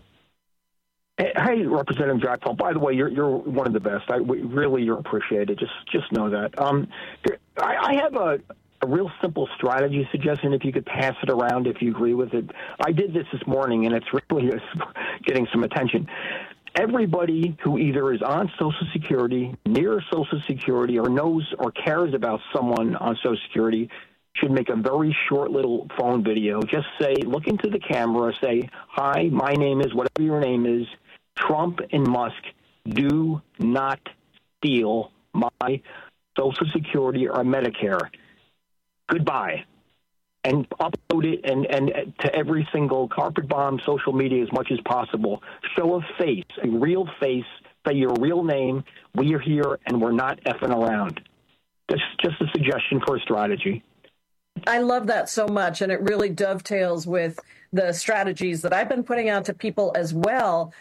Hey, Representative Jayapal. By the way, you're one of the best. You're appreciated. Just know that. I have a real simple strategy suggestion. If you could pass it around, if you agree with it. I did this morning, and it's really getting some attention. Everybody who either is on Social Security, near Social Security, or knows or cares about someone on Social Security should make a very short little phone video. Just say, look into the camera, say, hi, my name is whatever your name is. Trump and Musk do not steal my Social Security or Medicare, goodbye. And upload it and to every single carpet bomb social media as much as possible. Show a face, a real face, say your real name. We are here and we're not effing around. That's just a suggestion for a strategy. I love that so much, and it really dovetails with the strategies that I've been putting out to people as well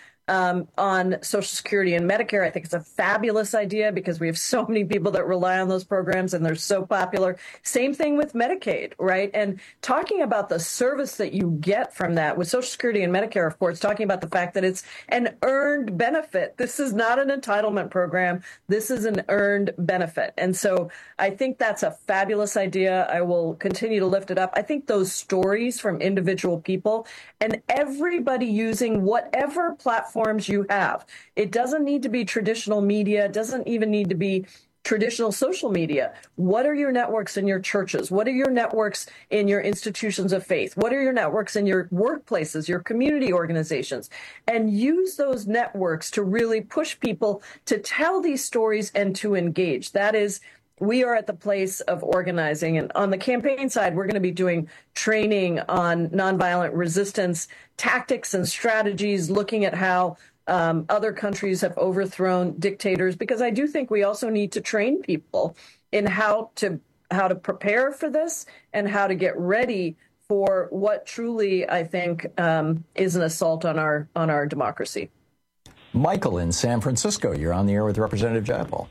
on Social Security and Medicare. I think it's a fabulous idea because we have so many people that rely on those programs and they're so popular. Same thing with Medicaid, right? And talking about the service that you get from that with Social Security and Medicare, of course, talking about the fact that it's an earned benefit. This is not an entitlement program. This is an earned benefit. And so I think that's a fabulous idea. I will continue to lift it up. I think those stories from individual people and everybody using whatever platform you have. It doesn't need to be traditional media. It doesn't even need to be traditional social media. What are your networks in your churches? What are your networks in your institutions of faith? What are your networks in your workplaces, your community organizations? And use those networks to really push people to tell these stories and to engage. That is, we are at the place of organizing. And on the campaign side, we're going to be doing training on nonviolent resistance tactics and strategies, looking at how other countries have overthrown dictators, because I do think we also need to train people in how to prepare for this and how to get ready for what truly, I think, is an assault on our democracy. Michael in San Francisco, you're on the air with Representative Jayapal.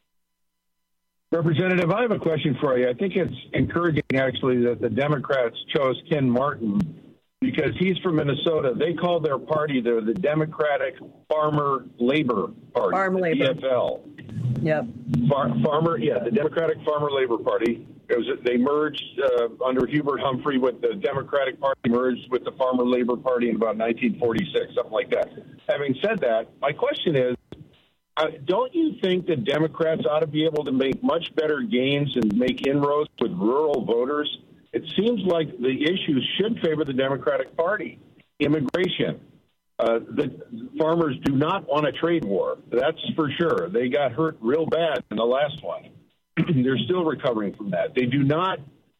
Representative, I have a question for you. I think it's encouraging, actually, that the Democrats chose Ken Martin because he's from Minnesota. They call their party the Democratic Farmer Labor Party, Farm Labor. DFL. Yep. The Democratic Farmer Labor Party. They merged under Hubert Humphrey with the Democratic Party, merged with the Farmer Labor Party in about 1946, something like that. Having said that, my question is, don't you think that Democrats ought to be able to make much better gains and make inroads with rural voters? It seems like the issues should favor the Democratic Party. Immigration. The farmers do not want a trade war. That's for sure. They got hurt real bad in the last one. They're still recovering from that. They do not.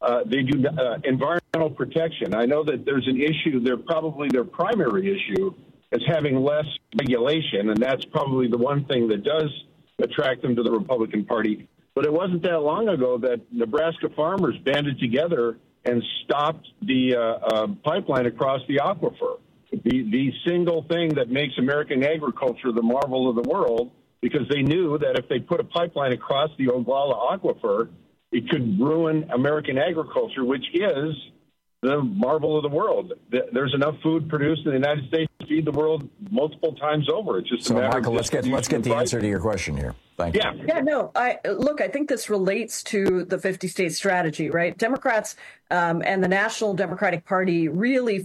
Environmental protection. I know that there's an issue. Probably their primary issue is having less regulation, and that's probably the one thing that does attract them to the Republican Party. But it wasn't that long ago that Nebraska farmers banded together and stopped the pipeline across the aquifer, the single thing that makes American agriculture the marvel of the world, because they knew that if they put a pipeline across the Oglala aquifer, it could ruin American agriculture, which is the marvel of the world. There's enough food produced in the United States to feed the world multiple times over. It's just a matter Michael, of let's get the answer to your question here. Thank you. Yeah, no, I think this relates to the 50-state strategy, right? Democrats and the National Democratic Party really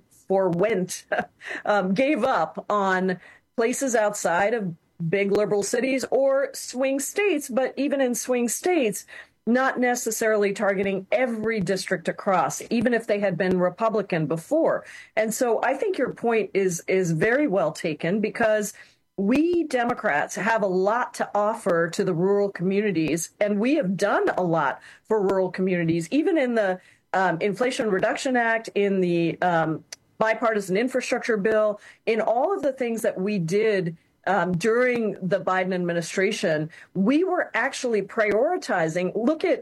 gave up on places outside of big liberal cities or swing states, but even in swing states, not necessarily targeting every district across, even if they had been Republican before. And so I think your point is very well taken, because we Democrats have a lot to offer to the rural communities, and we have done a lot for rural communities, even in the Inflation Reduction Act, in the bipartisan infrastructure bill, in all of the things that we did during the Biden administration. We were actually prioritizing. Look at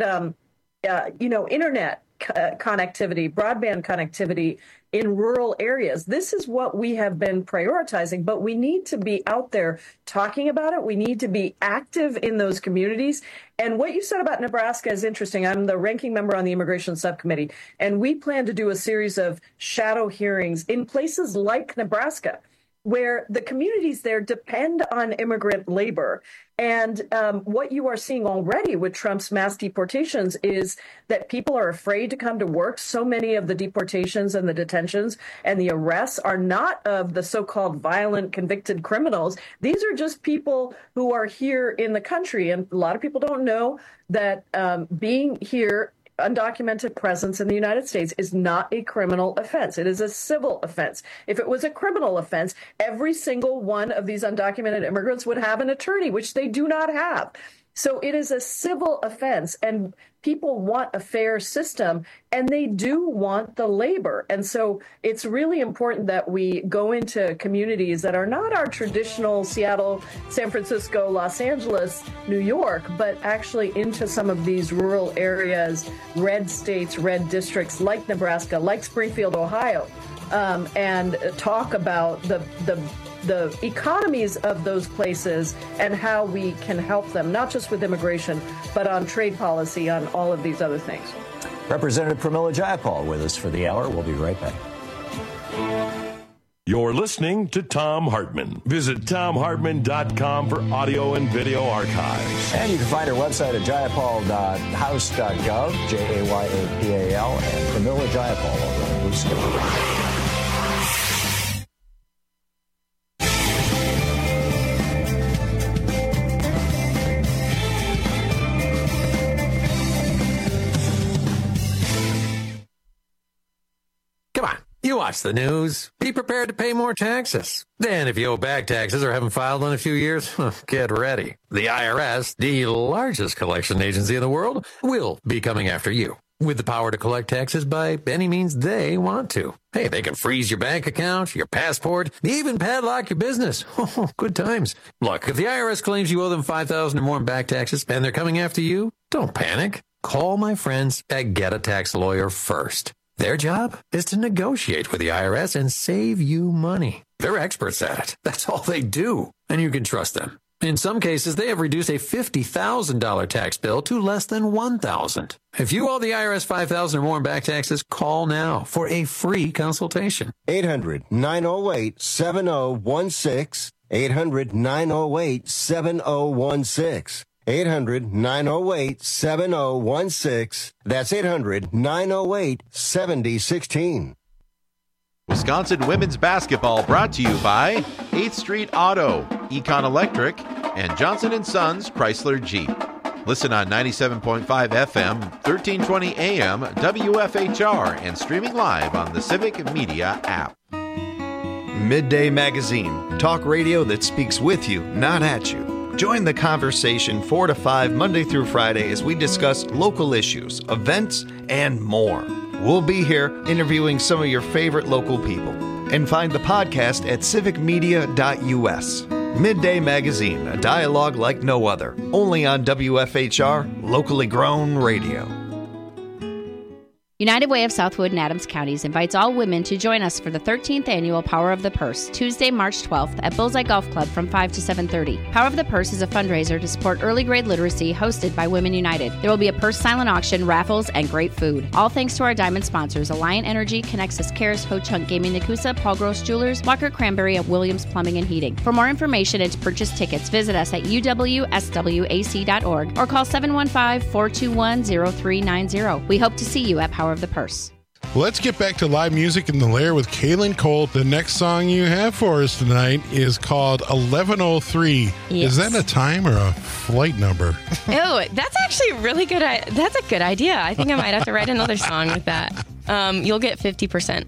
internet connectivity, broadband connectivity in rural areas. This is what we have been prioritizing, but we need to be out there talking about it. We need to be active in those communities. And what you said about Nebraska is interesting. I'm the ranking member on the Immigration Subcommittee, and we plan to do a series of shadow hearings in places like Nebraska, where the communities there depend on immigrant labor. And what you are seeing already with Trump's mass deportations is that people are afraid to come to work. So many of the deportations and the detentions and the arrests are not of the so-called violent convicted criminals. These are just people who are here in the country. And a lot of people don't know that being here, undocumented presence in the United States, is not a criminal offense. It is a civil offense. If it was a criminal offense, every single one of these undocumented immigrants would have an attorney, which they do not have. So it is a civil offense, and people want a fair system, and they do want the labor. And so it's really important that we go into communities that are not our traditional Seattle, San Francisco, Los Angeles, New York, but actually into some of these rural areas, red states, red districts like Nebraska, like Springfield, Ohio, and talk about the economies of those places and how we can help them, not just with immigration, but on trade policy, on all of these other things. Representative Pramila Jayapal with us for the hour. We'll be right back. You're listening to Thom Hartmann. Visit ThomHartmann.com for audio and video archives. And you can find our website at jayapal.house.gov, Jayapal, and Pramila Jayapal over on Blue Sky. You watch the news. Be prepared to pay more taxes. Then if you owe back taxes or haven't filed in a few years, get ready. The IRS, the largest collection agency in the world, will be coming after you with the power to collect taxes by any means they want to. Hey, they can freeze your bank account, your passport, even padlock your business. Good times. Look, if the IRS claims you owe them $5,000 or more in back taxes and they're coming after you, don't panic. Call my friends at Get a Tax Lawyer first. Their job is to negotiate with the IRS and save you money. They're experts at it. That's all they do. And you can trust them. In some cases, they have reduced a $50,000 tax bill to less than $1,000. If you owe the IRS $5,000 or more in back taxes, call now for a free consultation. 800-908-7016. 800-908-7016. 800-908-7016. That's 800-908-7016. Wisconsin women's basketball brought to you by 8th Street Auto, Econ Electric, and Johnson & Sons Chrysler Jeep. Listen on 97.5 FM, 1320 AM, WFHR, and streaming live on the Civic Media app. Midday Magazine, talk radio that speaks with you, not at you. Join the conversation 4 to 5 Monday through Friday as we discuss local issues, events, and more. We'll be here interviewing some of your favorite local people. And find the podcast at civicmedia.us. Midday Magazine, a dialogue like no other. Only on WFHR, locally grown radio. United Way of Southwood and Adams Counties invites all women to join us for the 13th annual Power of the Purse, Tuesday, March 12th at Bullseye Golf Club from 5 to 7:30. Power of the Purse is a fundraiser to support early grade literacy hosted by Women United. There will be a purse silent auction, raffles, and great food. All thanks to our diamond sponsors, Alliant Energy, Connexus Cares, Ho Chunk Gaming Nakusa, Paul Gross Jewelers, Walker Cranberry, and Williams Plumbing and Heating. For more information and to purchase tickets, visit us at uwswac.org or call 715-421-0390. We hope to see you at Power of the Purse. Let's get back to live music in the Lair with Kaylin Colt. The next song you have for us tonight is called 1103. Yes. Is that a time or a flight number? Oh, that's actually really good. That's a good idea. I think I might have to write another song with that. You'll get 50%.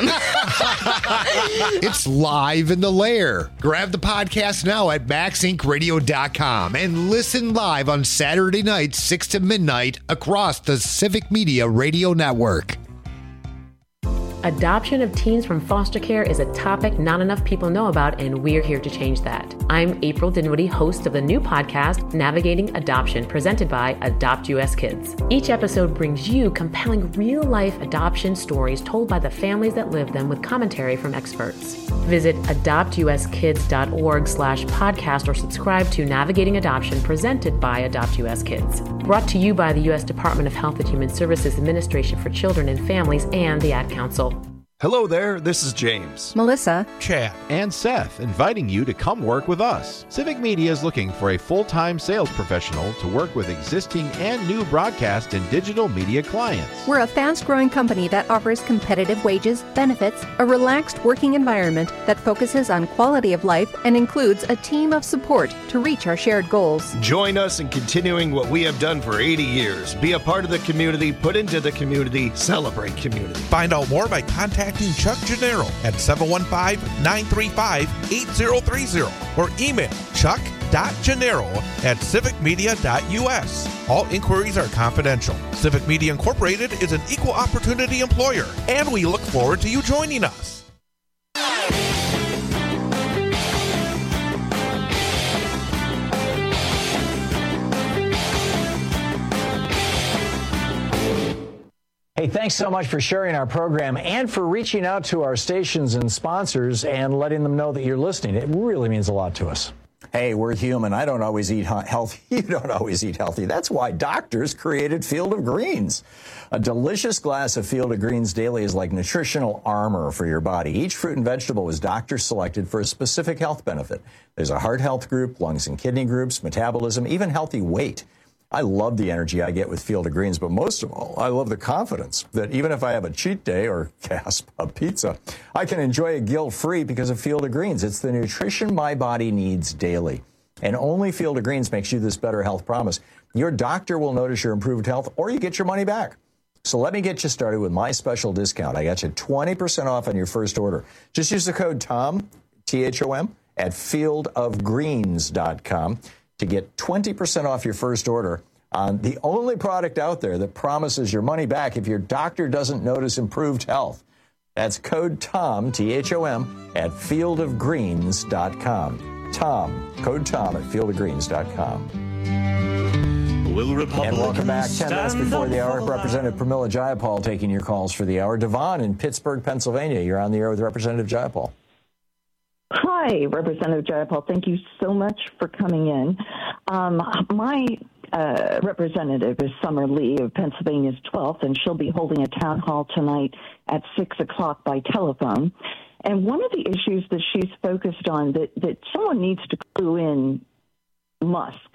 It's live in the Lair. Grab the podcast now at maxincradio.com and listen live on Saturday nights, 6 to midnight, across the Civic Media Radio Network. Adoption of teens from foster care is a topic not enough people know about, and we're here to change that. I'm April Dinwiddie, host of the new podcast, Navigating Adoption, presented by Adopt US Kids. Each episode brings you compelling real-life adoption stories told by the families that live them with commentary from experts. Visit adoptuskids.org/podcast or subscribe to Navigating Adoption, presented by Adopt US Kids. Brought to you by the U.S. Department of Health and Human Services Administration for Children and Families and the Ad Council. Hello there, this is James, Melissa, Chad, and Seth, inviting you to come work with us. Civic Media is looking for a full-time sales professional to work with existing and new broadcast and digital media clients. We're a fast-growing company that offers competitive wages, benefits, a relaxed working environment that focuses on quality of life, and includes a team of support to reach our shared goals. Join us in continuing what we have done for 80 years. Be a part of the community, put into the community, celebrate community. Find out more by contacting Chuck Gennaro at 715-935-8030 or email Chuck Gennaro@civicmedia.us. All inquiries are confidential. Civic Media Incorporated is an equal opportunity employer, and we look forward to you joining us. Hey, thanks so much for sharing our program and for reaching out to our stations and sponsors and letting them know that you're listening. It really means a lot to us. Hey, we're human. I don't always eat healthy. You don't always eat healthy. That's why doctors created Field of Greens. A delicious glass of Field of Greens daily is like nutritional armor for your body. Each fruit and vegetable is doctor selected for a specific health benefit. There's a heart health group, lungs and kidney groups, metabolism, even healthy weight. I love the energy I get with Field of Greens, but most of all, I love the confidence that even if I have a cheat day or, gasp, a pizza, I can enjoy it guilt-free because of Field of Greens. It's the nutrition my body needs daily. And only Field of Greens makes you this better health promise. Your doctor will notice your improved health or you get your money back. So let me get you started with my special discount. I got you 20% off on your first order. Just use the code TOM, T-H-O-M, at fieldofgreens.com. to get 20% off your first order on the only product out there that promises your money back if your doctor doesn't notice improved health. That's code TOM, T-H-O-M, at fieldofgreens.com. Tom, code TOM at fieldofgreens.com. Will Republicans and welcome back. 10 minutes before the hour, Representative Pramila Jayapal taking your calls for the hour. Devon in Pittsburgh, Pennsylvania. You're on the air with Representative Jayapal. Hi, Representative Jayapal. Thank you so much for coming in. My representative is Summer Lee of Pennsylvania's 12th, and she'll be holding a town hall tonight at 6 o'clock by telephone. And one of the issues that she's focused on that someone needs to clue in Musk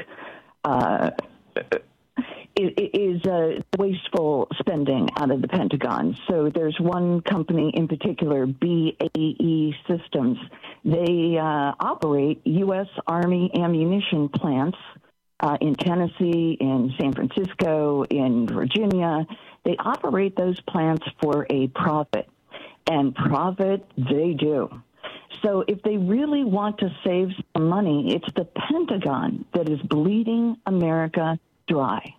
is wasteful spending out of the Pentagon. So there's one company in particular, BAE Systems. They operate U.S. Army ammunition plants in Tennessee, in San Francisco, in Virginia. They operate those plants for a profit, and profit they do. So if they really want to save some money, it's the Pentagon that is bleeding America dry.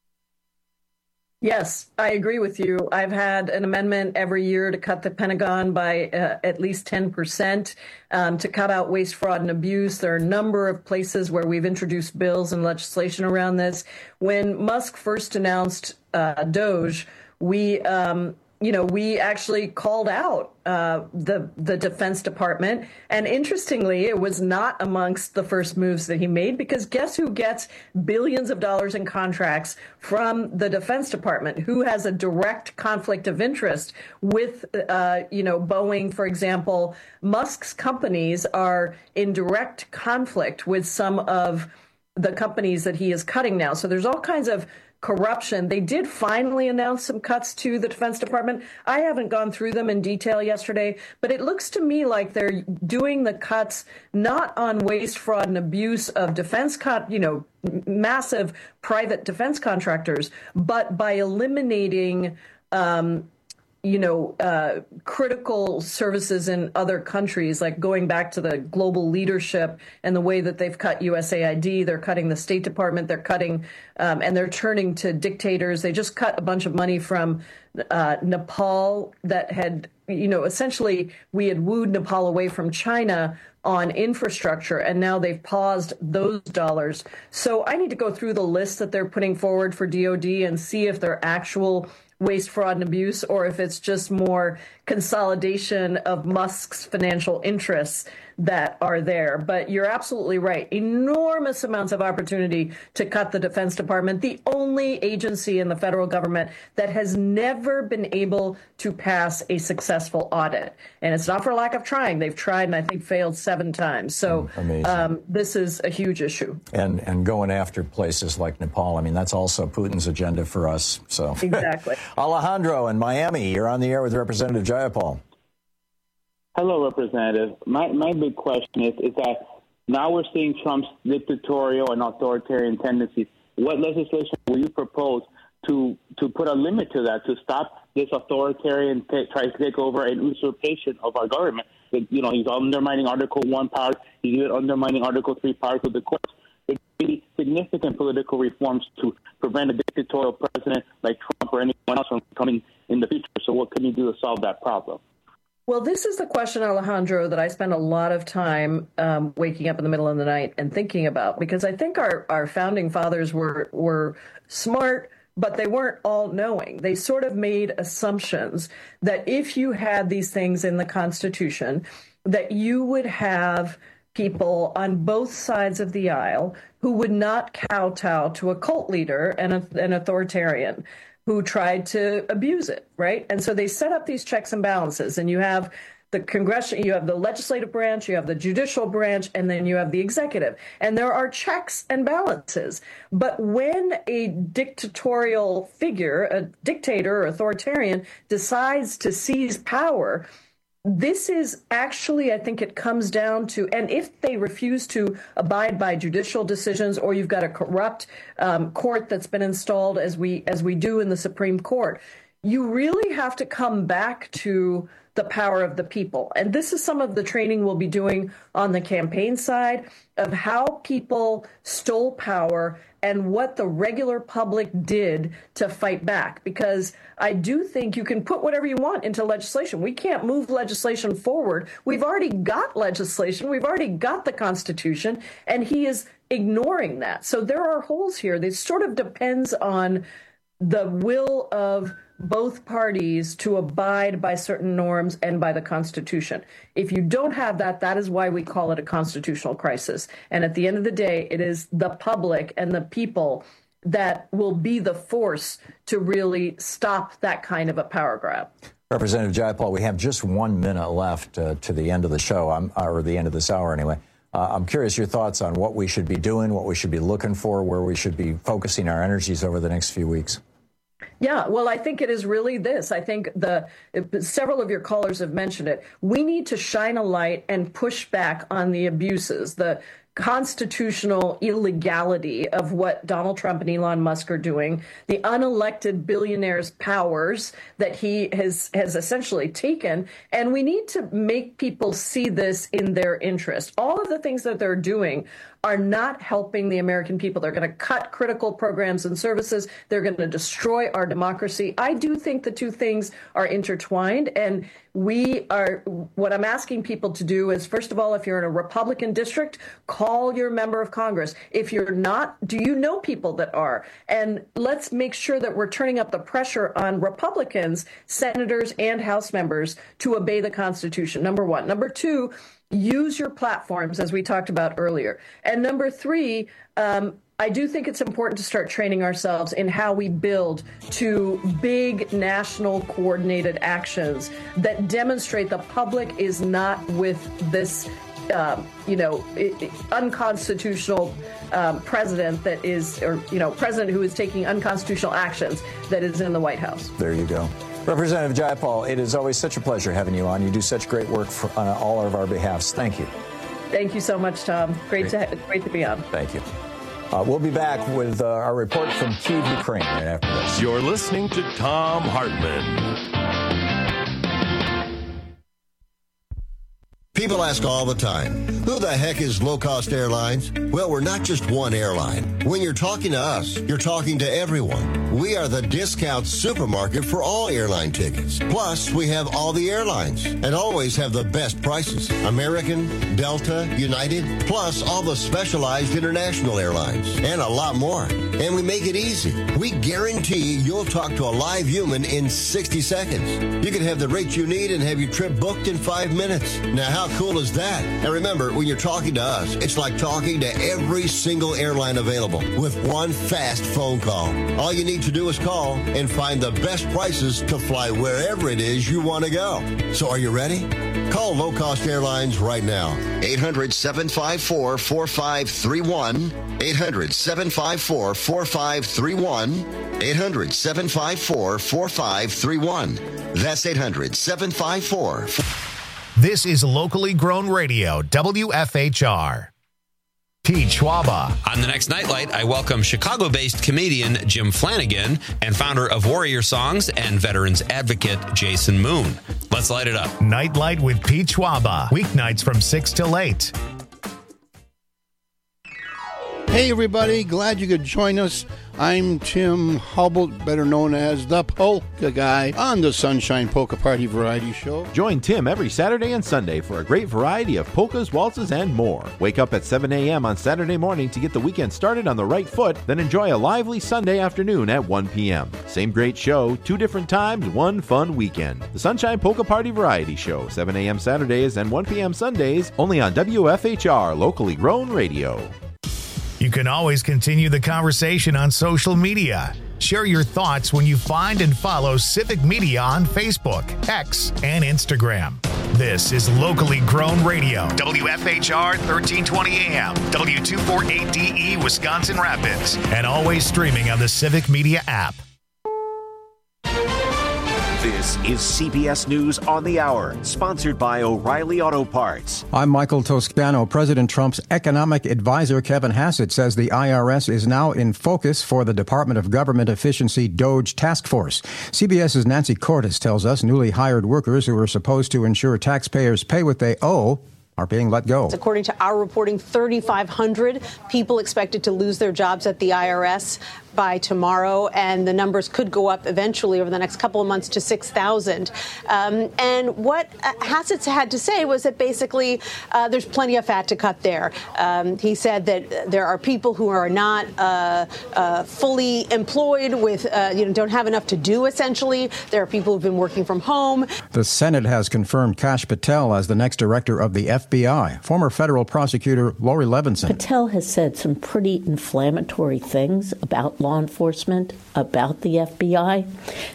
Yes, I agree with you. I've had an amendment every year to cut the Pentagon by at least 10% to cut out waste, fraud, and abuse. There are a number of places where we've introduced bills and legislation around this. When Musk first announced Doge, we actually called out the Defense Department. And interestingly, it was not amongst the first moves that he made, because guess who gets billions of dollars in contracts from the Defense Department? Who has a direct conflict of interest with, Boeing, for example? Musk's companies are in direct conflict with some of the companies that he is cutting now. So there's all kinds of corruption. They did finally announce some cuts to the Defense Department. I haven't gone through them in detail yesterday, but it looks to me like they're doing the cuts not on waste, fraud, and abuse of defense massive private defense contractors, but by eliminating critical services in other countries, like going back to the global leadership and the way that they've cut USAID. They're cutting the State Department. They're cutting, and they're turning to dictators. They just cut a bunch of money from Nepal that had, essentially we had wooed Nepal away from China on infrastructure, and now they've paused those dollars. So I need to go through the list that they're putting forward for DOD and see if they're actual waste, fraud, and abuse, or if it's just more consolidation of Musk's financial interests that are there. But you're absolutely right. Enormous amounts of opportunity to cut the Defense Department, the only agency in the federal government that has never been able to pass a successful audit. And it's not for lack of trying. They've tried and I think failed 7 times. So this is a huge issue. And going after places like Nepal, I mean, that's also Putin's agenda for us. So exactly. Alejandro in Miami, you're on the air with Representative Jayapal. Hello, Representative. My big question is that now we're seeing Trump's dictatorial and authoritarian tendencies. What legislation will you propose to put a limit to that, to stop this authoritarian takeover and usurpation of our government? He's undermining Article 1 powers. He's even undermining Article 3 powers of the courts. There could be significant political reforms to prevent a dictatorial president like Trump or anyone else from coming in the future. So what can you do to solve that problem? Well, this is the question, Alejandro, that I spend a lot of time waking up in the middle of the night and thinking about, because I think our founding fathers were smart, but they weren't all-knowing. They sort of made assumptions that if you had these things in the Constitution, that you would have people on both sides of the aisle who would not kowtow to a cult leader and an authoritarian who tried to abuse it, right? And so they set up these checks and balances, and you have you have the legislative branch, you have the judicial branch, and then you have the executive. And there are checks and balances. But when a dictatorial figure, a dictator or authoritarian, decides to seize power, this is actually, I think it comes down to, and if they refuse to abide by judicial decisions, or you've got a corrupt court that's been installed, as we do in the Supreme Court, you really have to come back to the power of the people. And this is some of the training we'll be doing on the campaign side of how people stole power and what the regular public did to fight back. Because I do think you can put whatever you want into legislation. We can't move legislation forward. We've already got legislation. We've already got the Constitution, and he is ignoring that. So there are holes here. This sort of depends on the will of both parties to abide by certain norms and by the Constitution. If you don't have that, that is why we call it a constitutional crisis. And at the end of the day, it is the public and the people that will be the force to really stop that kind of a power grab. Representative Jayapal, we have just 1 minute left to the end of the show, or the end of this hour anyway. I'm curious your thoughts on what we should be doing, what we should be looking for, where we should be focusing our energies over the next few weeks. Yeah, well, I think it is really this. I think several of your callers have mentioned it. We need to shine a light and push back on the abuses, the constitutional illegality of what Donald Trump and Elon Musk are doing, the unelected billionaires' powers that he has essentially taken. And we need to make people see this in their interest. All of the things that they're doing are not helping the American people. They're going to cut critical programs and services. They're going to destroy our democracy. I do think the two things are intertwined. And what I'm asking people to do is, first of all, if you're in a Republican district, call your member of Congress. If you're not, do you know people that are? And let's make sure that we're turning up the pressure on Republicans, senators, and House members to obey the Constitution, number one. Number two, use your platforms, as we talked about earlier. And number three, I do think it's important to start training ourselves in how we build to big national coordinated actions that demonstrate the public is not with this unconstitutional president that is, or president who is taking unconstitutional actions that is in the White House. There you go. Representative Jayapal, it is always such a pleasure having you on. You do such great work on all of our behalfs. Thank you. Thank you so much, Tom. Great to be on. Thank you. We'll be back with our report from Kyiv, Ukraine right after this. You're listening to Tom Hartman. People ask all the time, who the heck is Low Cost Airlines? Well, we're not just one airline. When you're talking to us, you're talking to everyone. We are the discount supermarket for all airline tickets. Plus, we have all the airlines and always have the best prices. American, Delta, United, plus all the specialized international airlines and a lot more. And we make it easy. We guarantee you'll talk to a live human in 60 seconds. You can have the rate you need and have your trip booked in 5 minutes. Now, how cool is that? And remember, when you're talking to us, it's like talking to every single airline available with one fast phone call. All you need to do is call and find the best prices to fly wherever it is you want to go. So are you ready? Call Low Cost Airlines right now. 800-754-4531. 800-754-4531. 800-754-4531. That's 800-754-4531. This is locally grown radio, WFHR. Pete Schwaba. On the next Nightlight, I welcome Chicago-based comedian Jim Flanagan and founder of Warrior Songs and veterans advocate Jason Moon. Let's light it up. Nightlight with Pete Schwaba. Weeknights from 6 till 8. Hey, everybody. Glad you could join us. I'm Tim Hubble, better known as the Polka Guy, on the Sunshine Polka Party Variety Show. Join Tim every Saturday and Sunday for a great variety of polkas, waltzes, and more. Wake up at 7 a.m. on Saturday morning to get the weekend started on the right foot, then enjoy a lively Sunday afternoon at 1 p.m. Same great show, 2 different times, 1 fun weekend. The Sunshine Polka Party Variety Show, 7 a.m. Saturdays and 1 p.m. Sundays, only on WFHR, locally grown radio. You can always continue the conversation on social media. Share your thoughts when you find and follow Civic Media on Facebook, X, and Instagram. This is locally grown radio. WFHR 1320 AM, W248DE, Wisconsin Rapids, and always streaming on the Civic Media app. This is CBS News on the Hour, sponsored by O'Reilly Auto Parts. I'm Michael Toscano. President Trump's economic advisor, Kevin Hassett, says the IRS is now in focus for the Department of Government Efficiency DOGE task force. CBS's Nancy Cordes tells us newly hired workers who are supposed to ensure taxpayers pay what they owe are being let go. According to our reporting, 3,500 people expected to lose their jobs at the IRS by tomorrow, and the numbers could go up eventually over the next couple of months to 6,000. And what Hassett had to say was that basically there's plenty of fat to cut there. He said that there are people who are not fully employed with, don't have enough to do, essentially. There are people who've been working from home. The Senate has confirmed Kash Patel as the next director of the FBI. Former federal prosecutor Lori Levinson. Patel has said some pretty inflammatory things about law enforcement, about the FBI.